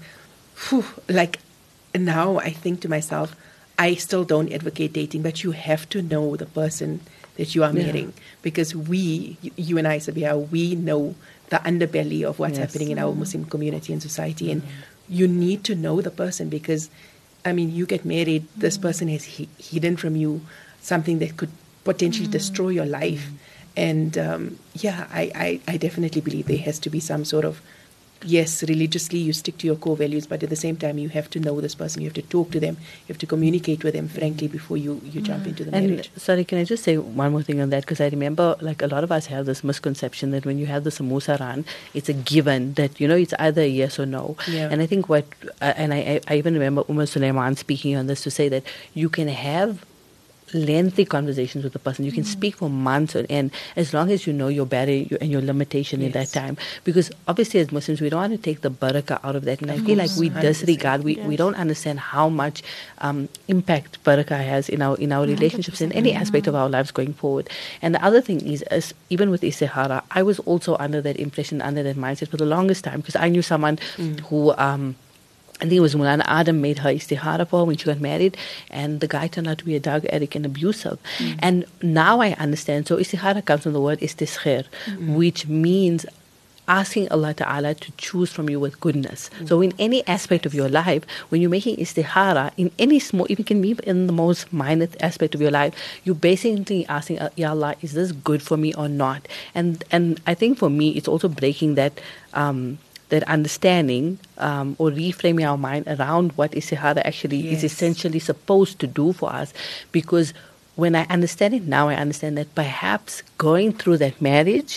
now I think to myself, I still don't advocate dating, but you have to know the person that you are marrying, because you and I, Sabia, we know the underbelly of what's happening in our Muslim community and society, and you need to know the person, because you get married, this person has hidden from you something that could potentially destroy your life. And I definitely believe there has to be some sort of, religiously you stick to your core values, but at the same time you have to know this person, you have to talk to them, you have to communicate with them frankly before you jump into the marriage. Sorry, can I just say one more thing on that? Because I remember, like, a lot of us have this misconception that when you have the samosa run, it's a given that, it's either a yes or no. Yeah. And I think I even remember Sulaiman speaking on this to say that you can have lengthy conversations with the person. You can speak for months on end, as long as you know your barrier and your limitation in that time. Because obviously as Muslims, we don't want to take the barakah out of that. And I feel like we disregard, we don't understand how much impact barakah has in our relationships, in any aspect of our lives going forward. And the other thing is, even with istikhara, I was also under that impression, under that mindset for the longest time, because I knew someone who I think it was Mulana Adam made her istikhara for her when she got married, and the guy turned out to be a drug addict and abusive. And now I understand. So istikhara comes from the word istiskhir, which means asking Allah Ta'ala to choose from you with goodness. So in any aspect of your life, when you're making istikhara, in any small, even can be in the most minor aspect of your life, you're basically asking, Ya Allah, is this good for me or not? And I think for me, it's also breaking that that understanding or reframing our mind around what istikhara actually is essentially supposed to do for us. Because when I understand it now, I understand that perhaps going through that marriage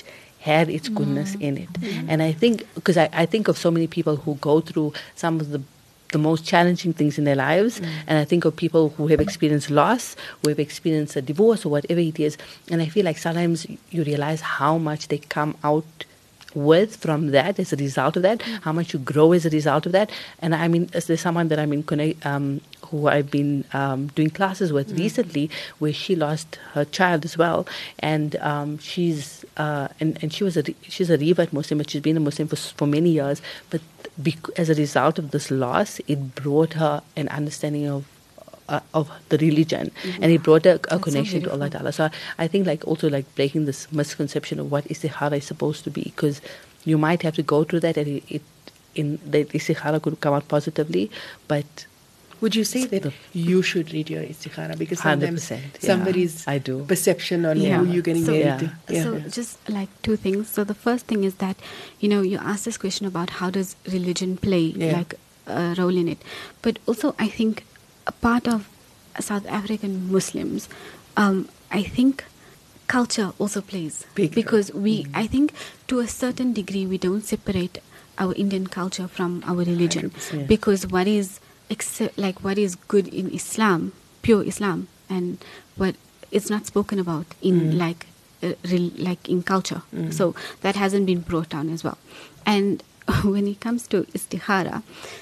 had its goodness in it. And I think, because I think of so many people who go through some of the most challenging things in their lives, and I think of people who have experienced loss, who have experienced a divorce or whatever it is, and I feel like sometimes you realize how much they come out with from that as a result of that, how much you grow as a result of that. And I mean, there's someone that I'm in who I've been doing classes with recently, where she lost her child as well, and she's she's a revert Muslim, but she's been a Muslim for many years. But as a result of this loss, it brought her an understanding of the religion, and it brought a connection to Allah Ta'ala. So I think also breaking this misconception of what istikhara is supposed to be, because you might have to go through that, and the istikhara could come out positively, but would you say that you should read your istikhara? Because sometimes 100%, somebody's I do. perception on who you're getting married to. Yeah. So just two things. So the first thing is that, you asked this question about how does religion play a role in it. But also I think a part of South African Muslims, I think culture also plays. Because I think to a certain degree, we don't separate our Indian culture from our religion. 100%. Because what is good in Islam, pure Islam, and what is not spoken about in in culture. So that hasn't been brought down as well. And when it comes to istikhara,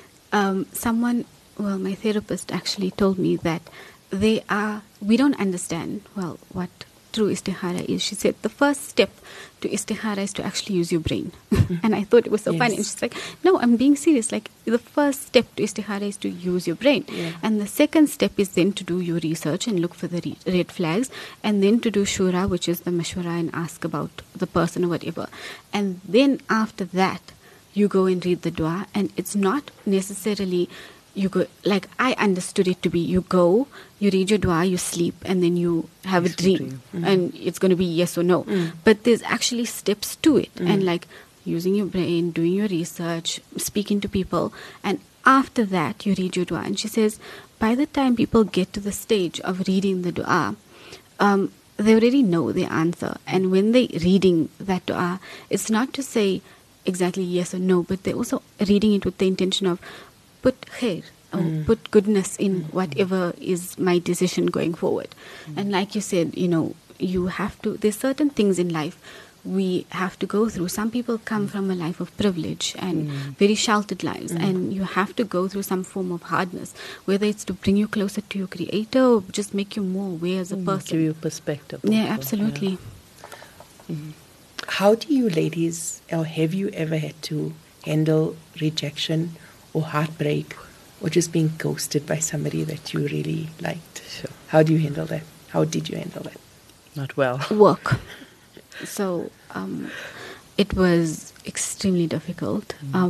my therapist actually told me that we don't understand what true istikhara is. She said the first step to istikhara is to actually use your brain. And I thought it was so funny. And she's like, no, I'm being serious. The first step to istikhara is to use your brain. Yeah. And the second step is then to do your research and look for the red flags, and then to do shura, which is the mashwara, and ask about the person or whatever. And then after that, you go and read the dua. And it's not necessarily you go, I understood it to be, you go, you read your dua, you sleep, and then you have a dream. And it's going to be yes or no. But there's actually steps to it. And using your brain, doing your research, speaking to people. And after that, you read your dua. And she says, by the time people get to the stage of reading the dua, they already know the answer. And when they're reading that dua, it's not to say exactly yes or no, but they're also reading it with the intention of put khair, or put goodness in whatever is my decision going forward. And like you said, you have to, there's certain things in life we have to go through. Some people come from a life of privilege and very sheltered lives, and you have to go through some form of hardness, whether it's to bring you closer to your creator or just make you more aware as a person. Give you perspective. Yeah, absolutely. Yeah. How do you ladies, or have you ever had to handle rejection or heartbreak, or just being ghosted by somebody that you really liked? Sure. How do you handle that? How did you handle that? Not well. Work. So it was extremely difficult.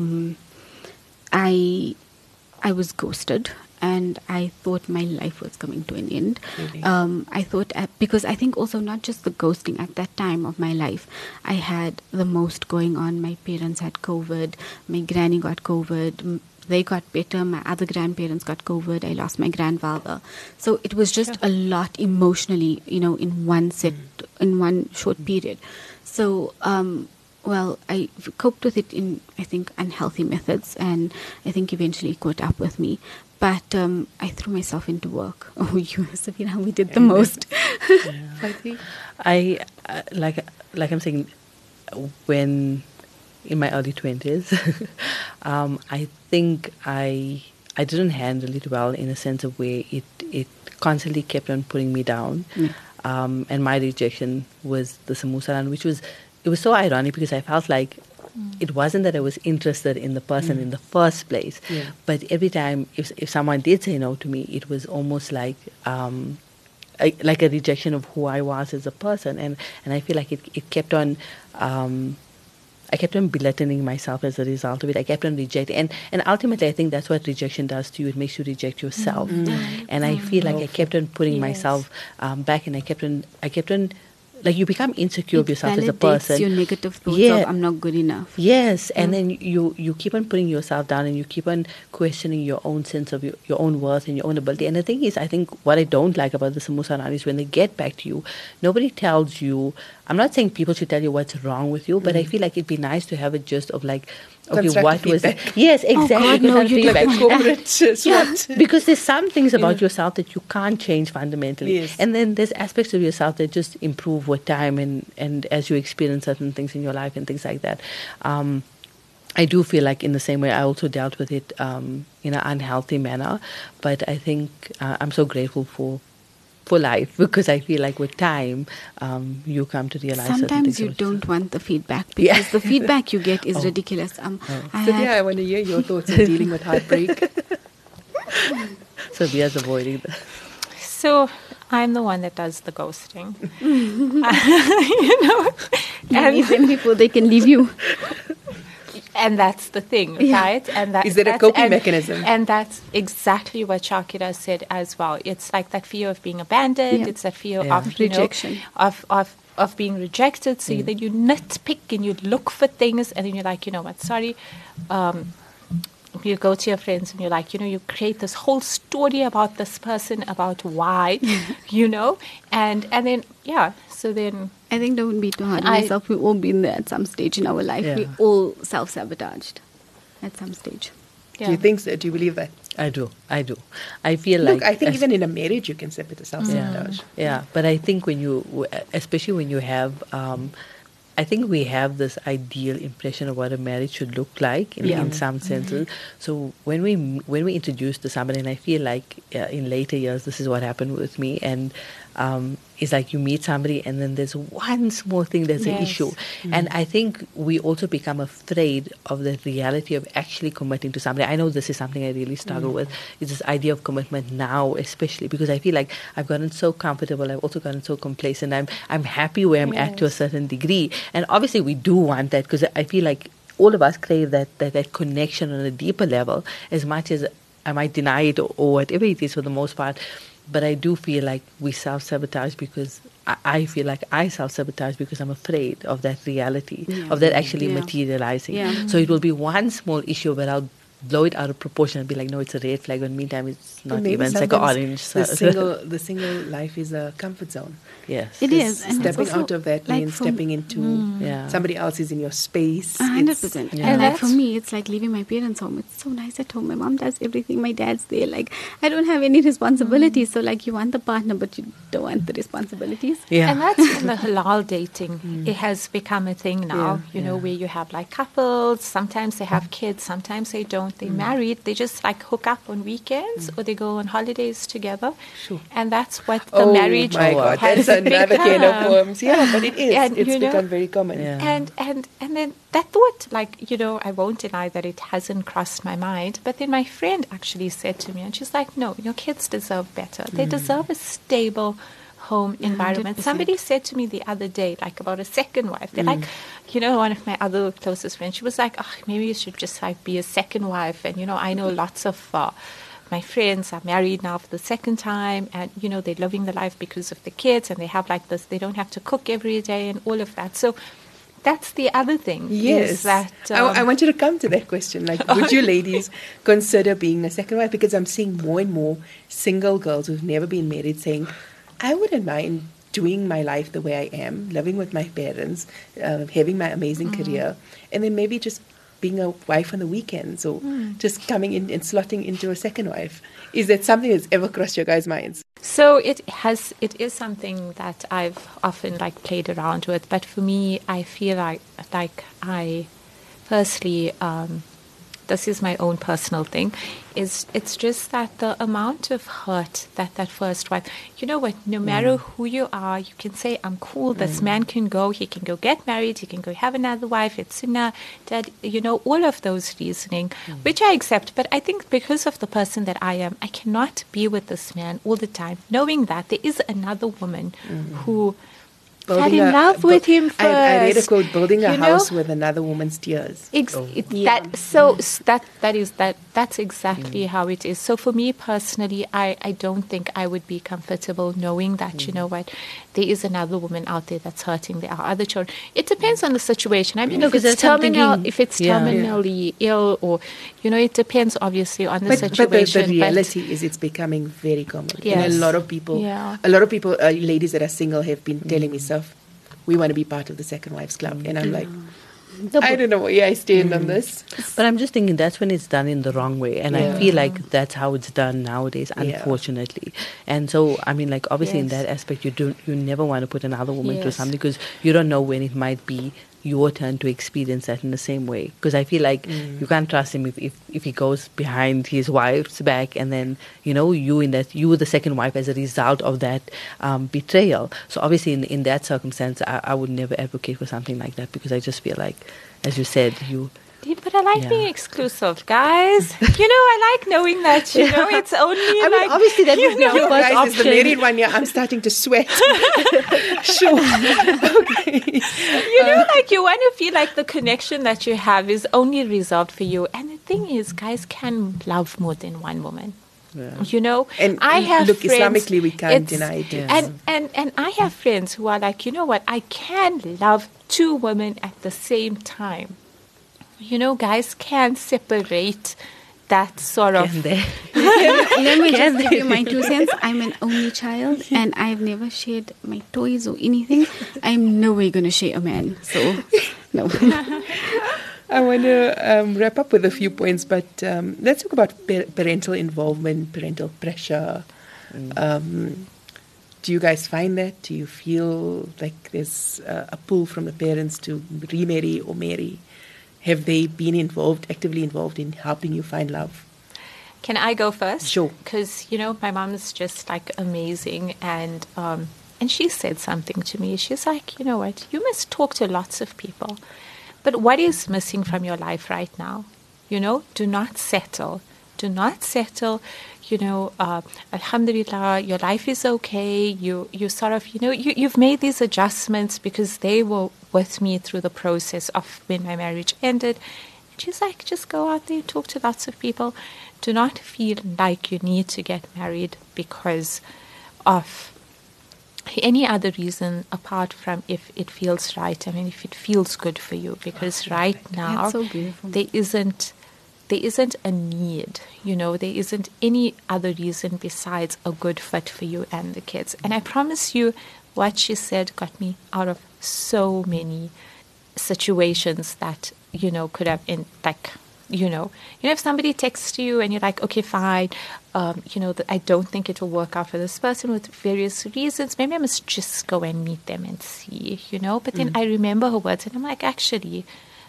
I was ghosted, and I thought my life was coming to an end. Really? I thought, because I think also not just the ghosting, at that time of my life, I had the most going on. My parents had COVID, my granny got COVID, they got better, my other grandparents got COVID, I lost my grandfather. So it was just a lot emotionally, in one short period. So, I coped with it in, I think, unhealthy methods, and I think eventually caught up with me. But I threw myself into work. Oh, you, Safina, we did the most. I like I'm saying, when in my early 20s, I think I didn't handle it well, in a sense of where it constantly kept on putting me down. And my rejection was the Samusaran, it was so ironic, because I felt like it wasn't that I was interested in the person in the first place, but every time if someone did say no to me, it was almost like a rejection of who I was as a person, and I feel like it kept on. I kept on belittling myself as a result of it. I kept on rejecting, and ultimately, I think that's what rejection does to you. It makes you reject yourself, and I feel like I kept on putting myself back, and I kept on like you become insecure of yourself as a person. Your negative thoughts of I'm not good enough. Yes, and then you keep on putting yourself down and you keep on questioning your own sense of your own worth and your own ability. And the thing is, I think what I don't like about the Samoosa Rani is when they get back to you, nobody tells you. I'm not saying people should tell you what's wrong with you, but I feel like it'd be nice to have a gist of like, okay, what was it? Yes, exactly. Oh God, no, you like because there's some things about yourself that you can't change fundamentally. Yes. And then there's aspects of yourself that just improve with time and as you experience certain things in your life and things like that. I do feel like in the same way I also dealt with it in an unhealthy manner. But I think I'm so grateful for life, because I feel like with time you come to realize sometimes you don't want the feedback, because the feedback you get is ridiculous. I want to hear your thoughts on dealing with heartbreak. So Bia's avoiding that. So I'm the one that does the ghosting. You leave them before they can leave you. And that's the thing, right? And is there a coping mechanism? And that's exactly what Shakira said as well. It's like that fear of being abandoned. Yeah. It's that fear of rejection, of being rejected. So then you nitpick and you look for things, and then you're like, you know what? Sorry. You go to your friends and you're like, you create this whole story about this person, about why, and then so then I think don't be too hard on yourself. We've all been there at some stage in our life. Yeah. We all self-sabotaged at some stage. Yeah. Do you think so? Do you believe that? I do. I feel like... Look, I think even in a marriage you can self-sabotage. Yeah, but I think especially when you have... I think we have this ideal impression of what a marriage should look like in some senses. So when we introduce to somebody, and I feel like in later years this is what happened with me, and it's like you meet somebody and then there's one small thing that's an issue. And I think we also become afraid of the reality of actually committing to somebody. I know this is something I really struggle with, is this idea of commitment now, especially because I feel like I've gotten so comfortable, I've also gotten so complacent. I'm happy where I'm at to a certain degree. And obviously we do want that, because I feel like all of us crave that connection on a deeper level, as much as I might deny it or whatever it is for the most part. But I do feel like we self-sabotage because I feel like I self-sabotage because I'm afraid of that reality, of that actually materializing. Yeah. So it will be one small issue, but I'll blow it out of proportion and be like, no, it's a red flag. But meantime, it's not even. It's like an orange. The single life is a comfort zone. Yes, it is. And stepping out of that means stepping into somebody else is in your space. 100%. And like for me, it's like leaving my parents' home. It's so nice at home. My mom does everything. My dad's there. Like I don't have any responsibilities. So like you want the partner, but you don't want the responsibilities. Yeah. And that's in the halal dating. It has become a thing now. You know, where you have like couples. Sometimes they have kids. Sometimes they don't. They're married. They just like hook up on weekends or they go on holidays together. Sure. And that's what the marriage has another can of worms. Yeah, but it is. And, it's become very common. Yeah. And then that thought, like, I won't deny that it hasn't crossed my mind. But then my friend actually said to me, and she's like, no, your kids deserve better. They deserve a stable home environment. 100%. Somebody said to me the other day, like about a second wife. They're like, one of my other closest friends, she was like, maybe you should just like be a second wife. And, I know lots of... my friends are married now for the second time, and they're living the life because of the kids, and they have like this. They don't have to cook every day and all of that. So that's the other thing. Yes, is that I want you to come to that question. Like, would you ladies consider being a second wife? Because I'm seeing more and more single girls who've never been married saying, "I wouldn't mind doing my life the way I am, living with my parents, having my amazing career, and then maybe just." Being a wife on the weekends or just coming in and slotting into a second wife. Is that something that's ever crossed your guys' minds? So it is something that I've often like played around with, but for me I feel like I firstly this is my own personal thing, it's just that the amount of hurt that first wife, no matter who you are, you can say, I'm cool, this man he can go get married, he can go have another wife, it's sunnah, that, all of those reasoning, which I accept, but I think because of the person that I am, I cannot be with this man all the time, knowing that there is another woman who Fall in love with him first. I read a quote: "Building a house with another woman's tears." That's exactly how it is. So for me personally, I don't think I would be comfortable knowing that, you know what, there is another woman out there that's hurting our other children. It depends on the situation. I mean, if it's terminally ill, or, you know, it depends obviously on the situation. But the reality is it's becoming very common. Yes. And a lot of people, ladies that are single have been telling me, "Saf, we want to be part of the Second Wives Club." And I'm like, I don't know where I stand on this. But I'm just thinking that's when it's done in the wrong way. And I feel like that's how it's done nowadays, unfortunately. And so, I mean, like, obviously in that aspect, you never want to put another woman through something, because you don't know when it might be your turn to experience that in the same way. Because I feel like you can't trust him if he goes behind his wife's back, and then, you know, you were the second wife as a result of that betrayal. So obviously in that circumstance, I would never advocate for something like that, because I just feel like, as you said, but I like being exclusive, guys. You know, I like knowing that, you know, it's only obviously that would be our first guys, option. Is the married one, I'm starting to sweat. Sure. Okay. You know, like, you want to feel like the connection that you have is only reserved for you. And the thing is, guys can love more than one woman. Yeah. You know, and I have friends, Islamically we can't deny it. Yes. And I have friends who are like, you know what, I can love two women at the same time. You know, guys can separate that sort of... Let me just give you my 2 cents. I'm an only child, and I've never shared my toys or anything. I'm no way going to share a man. So, no. I want to wrap up with a few points, but let's talk about parental involvement, parental pressure. Do you guys find that? Do you feel like there's a pull from the parents to remarry or marry? Have they been actively involved in helping you find love? Can I go first? Sure. Because, you know, my mom is just like amazing, and she said something to me. She's like, you know what, you must talk to lots of people, but what is missing from your life right now? You know, do not settle. Do not settle. You know, alhamdulillah, your life is okay. You sort of, you know, you've made these adjustments because they were with me through the process of when my marriage ended. And she's like, just go out there, talk to lots of people. Do not feel like you need to get married because of any other reason apart from if it feels right. I mean, if it feels good for you, because right now so beautiful. there isn't a need, you know, there isn't any other reason besides a good fit for you and the kids. And I promise you, what she said got me out of so many situations that, you know, could have been like, you know, if somebody texts you and you're like, okay, fine, you know, I don't think it will work out for this person with various reasons. Maybe I must just go and meet them and see, you know. But then I remember her words and I'm like, actually,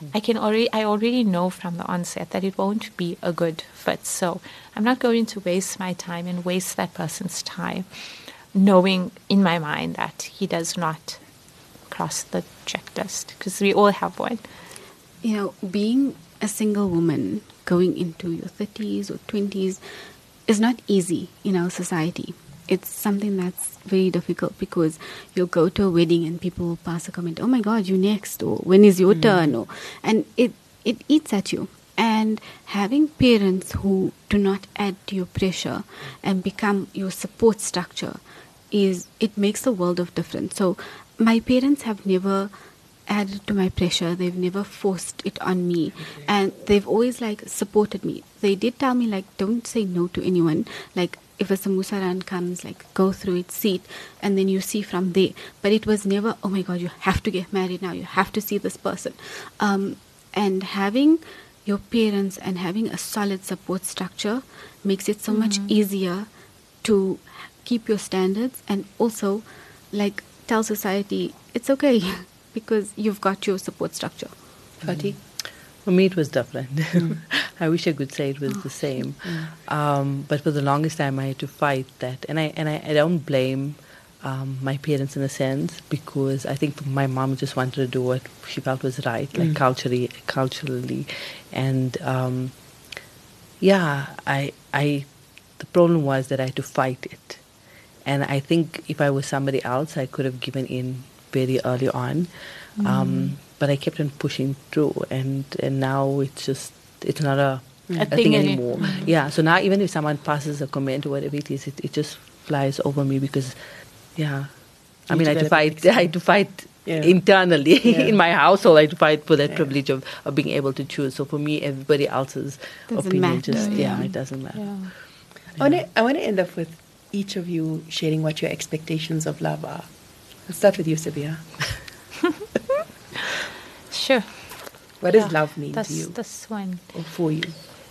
I already know from the onset that it won't be a good fit. So I'm not going to waste my time and waste that person's time, knowing in my mind that he does not cross the checklist, because we all have one. You know, being a single woman going into your 30s or 20s is not easy in our society. It's something that's very difficult, because you'll go to a wedding and people will pass a comment, oh my God, you next, or when is your turn, and it eats at you. And having parents who do not add to your pressure and become your support structure, it makes a world of difference. So my parents have never added to my pressure. They've never forced it on me, and they've always supported me. They did tell me don't say no to anyone. If a samosa run comes, go through it, see it, and then you see from there. But it was never, oh my God, you have to get married now, you have to see this person. And having your parents and having a solid support structure makes it so much easier to keep your standards, and also tell society it's okay because you've got your support structure. Fatih? For me, it was different. I wish I could say it was the same. But for the longest time, I had to fight that. And I don't blame my parents in a sense, because I think my mom just wanted to do what she felt was right, culturally. And the problem was that I had to fight it. And I think if I was somebody else, I could have given in very early on. But I kept on pushing through, and now it's not a thing anymore. Yeah, so now even if someone passes a comment or whatever it is, it just flies over me because, I mean, I had to fight internally in my household. I had to fight for that privilege of being able to choose. So for me, everybody else's opinion it doesn't matter. Yeah. I want to end up with each of you sharing what your expectations of love are. Let's start with you, Sabia. Sure. What does love mean to you? This one. Or for you?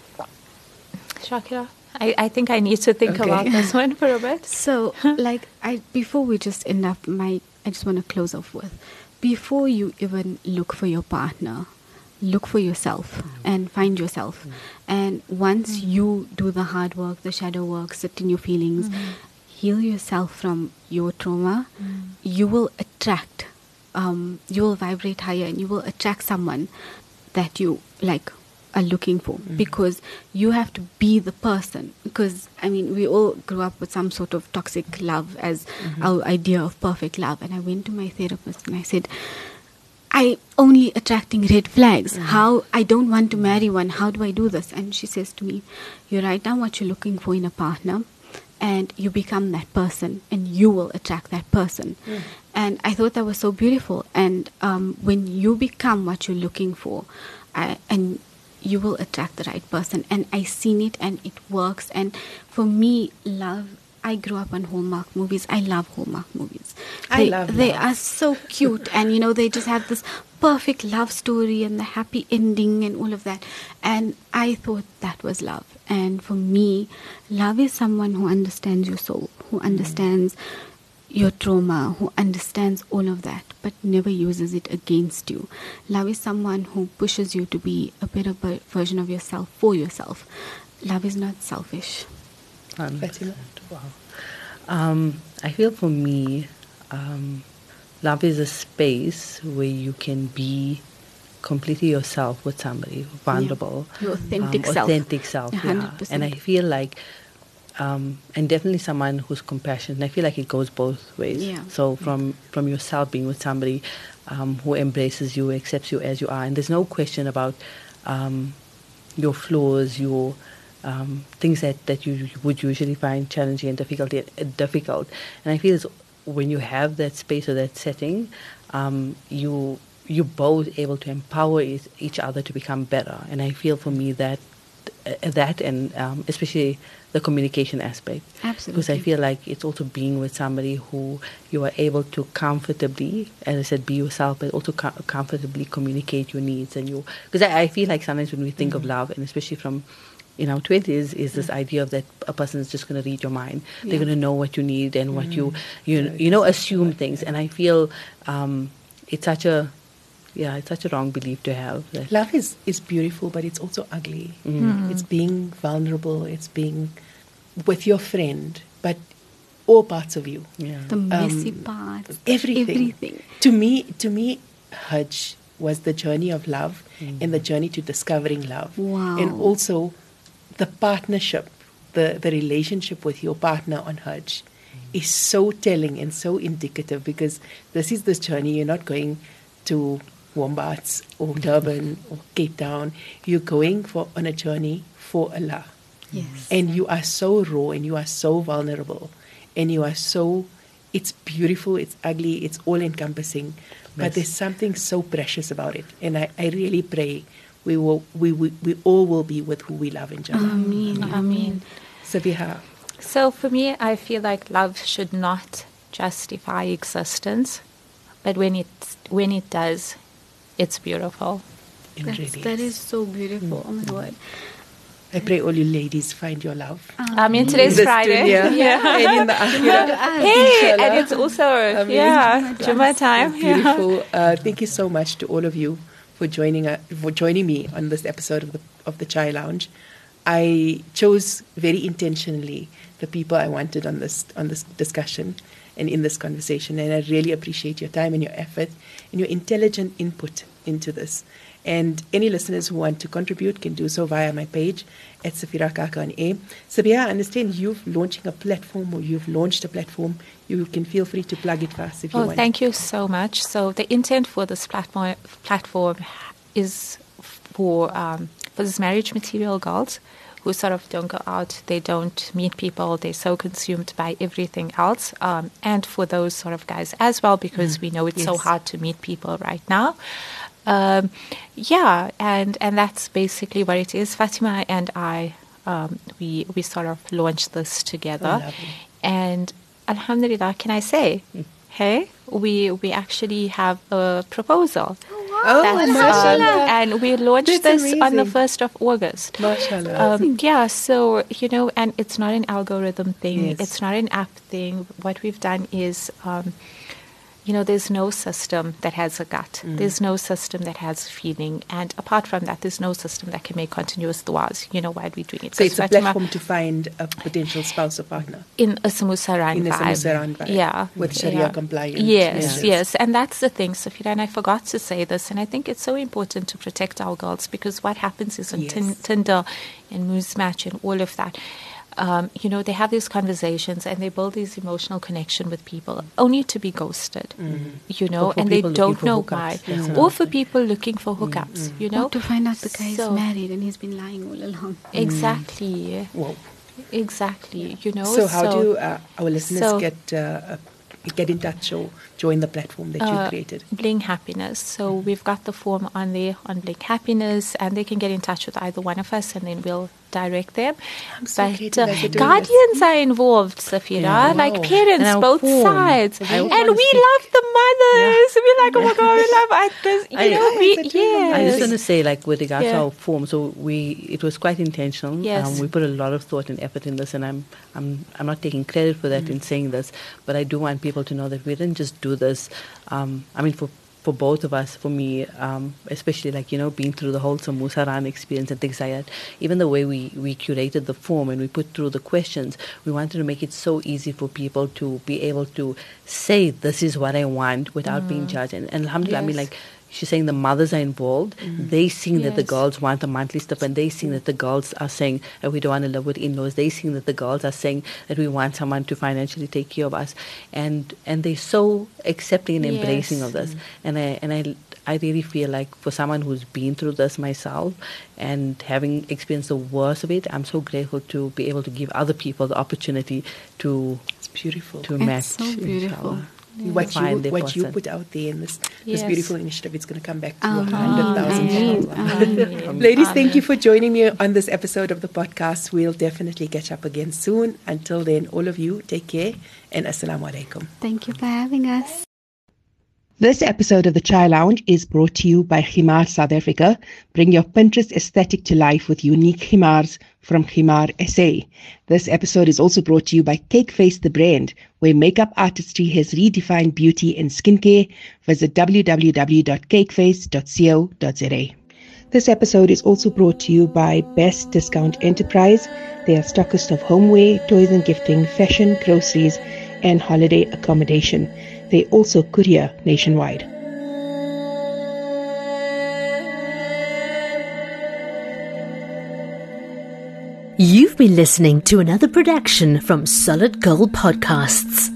Shakira, I think I need to think about this one for a bit. So, before we just end up, I just want to close off with, before you even look for your partner, look for yourself and find yourself. And once you do the hard work, the shadow work, sit in your feelings, heal yourself from your trauma, you will attract, you will vibrate higher and you will attract someone that you are looking for, because you have to be the person. Because I mean, we all grew up with some sort of toxic love as our idea of perfect love. And I went to my therapist and I said, I only attracting red flags. How I don't want to marry one. How do I do this? And she says to me, you write down what you're looking for in a partner, and you become that person, and you will attract that person. And I thought that was so beautiful. And when you become what you're looking for, and you will attract the right person. And I seen it, and it works. And for me, love, I grew up on Hallmark movies. I love Hallmark movies. They are so cute, and they just have this perfect love story and the happy ending and all of that. And I thought that was love. And for me, love is someone who understands your soul, who understands your trauma, who understands all of that, but never uses it against you. Love is someone who pushes you to be a better version of yourself for yourself. Love is not selfish. Wow. I feel for me, love is a space where you can be completely yourself with somebody, vulnerable. Your authentic self. Authentic self, 100%. And I feel like, and definitely someone who's compassionate. And I feel like it goes both ways. Yeah. So from yourself, being with somebody who embraces you, accepts you as you are, and there's no question about your flaws, your things that you would usually find challenging and difficult. And I feel it's when you have that space or that setting, you're both able to empower each other to become better. And I feel for me that and especially the communication aspect. Absolutely. Because I feel like it's also being with somebody who you are able to comfortably, as I said, be yourself, but also comfortably communicate your needs and because I feel like sometimes when we think of love, and especially from in our 20s, is this idea of that a person is just going to read your mind. They're going to know what you need and what you assume things. And I feel it's such a wrong belief to have. That love is beautiful, but it's also ugly. It's being vulnerable. It's being with your friend, but all parts of you. Yeah. The messy parts. Everything. To me, Hajj was the journey of love and the journey to discovering love. Wow. And also the partnership, the relationship with your partner on Hajj is so telling and so indicative, because this is this journey. You're not going to Wombats or Durban or Cape Town. You're going on a journey for Allah. Yes. And you are so raw and you are so vulnerable and you are so, it's beautiful, it's ugly, it's all encompassing, but there's something so precious about it. And I really pray we all will be with who we love in Jannah. Ameen. Sabiha. So for me, I feel like love should not justify existence, but when it does, it's beautiful. That is so beautiful. Oh my God. I pray all you ladies find your love. I mean, today's Friday. Yeah. And in the Akhirah. Hey, and it's also, Jummah time. Beautiful. Thank you so much to all of you for joining me on this episode of the Chai Lounge. I chose very intentionally the people I wanted on this discussion, and in this conversation. And I really appreciate your time and your effort and your intelligent input into this. And any listeners who want to contribute can do so via my page at Safira Kaka on air. Sabia, I understand you've launched a platform. You can feel free to plug it for us if you want. Thank you so much. So the intent for this platform is for these marriage material girls who sort of don't go out, they don't meet people, they're so consumed by everything else. And for those sort of guys as well, because we know it's so hard to meet people right now. And that's basically what it is. Fatima and I, we sort of launched this together. And Alhamdulillah, can I say, hey, we actually have a proposal. Mashallah. And we launched this on the 1st of August. Mashallah. So, and it's not an algorithm thing. Yes. It's not an app thing. What we've done is, there's no system that has a gut. There's no system that has feeling. And apart from that, there's no system that can make continuous du'as. Why are we doing it? So it's a platform to find a potential spouse or partner. In a Samusaran vibe. Yeah. With Sharia compliance. Yes. And that's the thing, Safira, and I forgot to say this, and I think it's so important to protect our girls, because what happens is on Tinder and Muzmatch and all of that, they have these conversations and they build this emotional connection with people only to be ghosted, and they don't know why. Or for people looking for hookups, Or to find out the guy is married and he's been lying all along. Exactly. Whoa. Exactly. So how do our listeners get in touch or join the platform that you created? Bling Happiness. So we've got the form on there on Bling Happiness, and they can get in touch with either one of us, and then we'll direct them. But guardians are involved, Safira, like parents, both sides. And we love the mothers. We're like, oh my God, we love actors. I just want to say, like, with regards to our form, so it was quite intentional. Yes. We put a lot of thought and effort in this, and I'm not taking credit for that in saying this, but I do want people to know that we didn't just do this. For both of us, for me, especially being through the whole Samusaran experience and things like that, even the way we curated the form and we put through the questions, we wanted to make it so easy for people to be able to say, this is what I want, without being judged. And alhamdulillah, she's saying the mothers are involved. They seeing that the girls want a monthly stuff, and they seeing that the girls are saying that we don't want to live with in-laws. They seeing that the girls are saying that we want someone to financially take care of us, and they're so accepting and embracing of this. And I really feel like, for someone who's been through this myself and having experienced the worst of it, I'm so grateful to be able to give other people the opportunity to. It's beautiful. To match. It's so beautiful. What you put out there in this beautiful initiative, it's going to come back to 100,000. Ladies, thank you for joining me on this episode of the podcast. We'll definitely catch up again soon. Until then, all of you, take care and Assalamu Alaikum. Thank you for having us. This episode of the Chai Lounge is brought to you by Khimar South Africa. Bring your Pinterest aesthetic to life with unique khimars from Khimar SA. This episode is also brought to you by Cakeface the brand, where makeup artistry has redefined beauty and skincare. Visit www.cakeface.co.za. This episode is also brought to you by Best Discount Enterprise. They are stockist of homeware, toys and gifting, fashion, groceries, and holiday accommodation. They also courier nationwide. You've been listening to another production from Solid Gold Podcasts.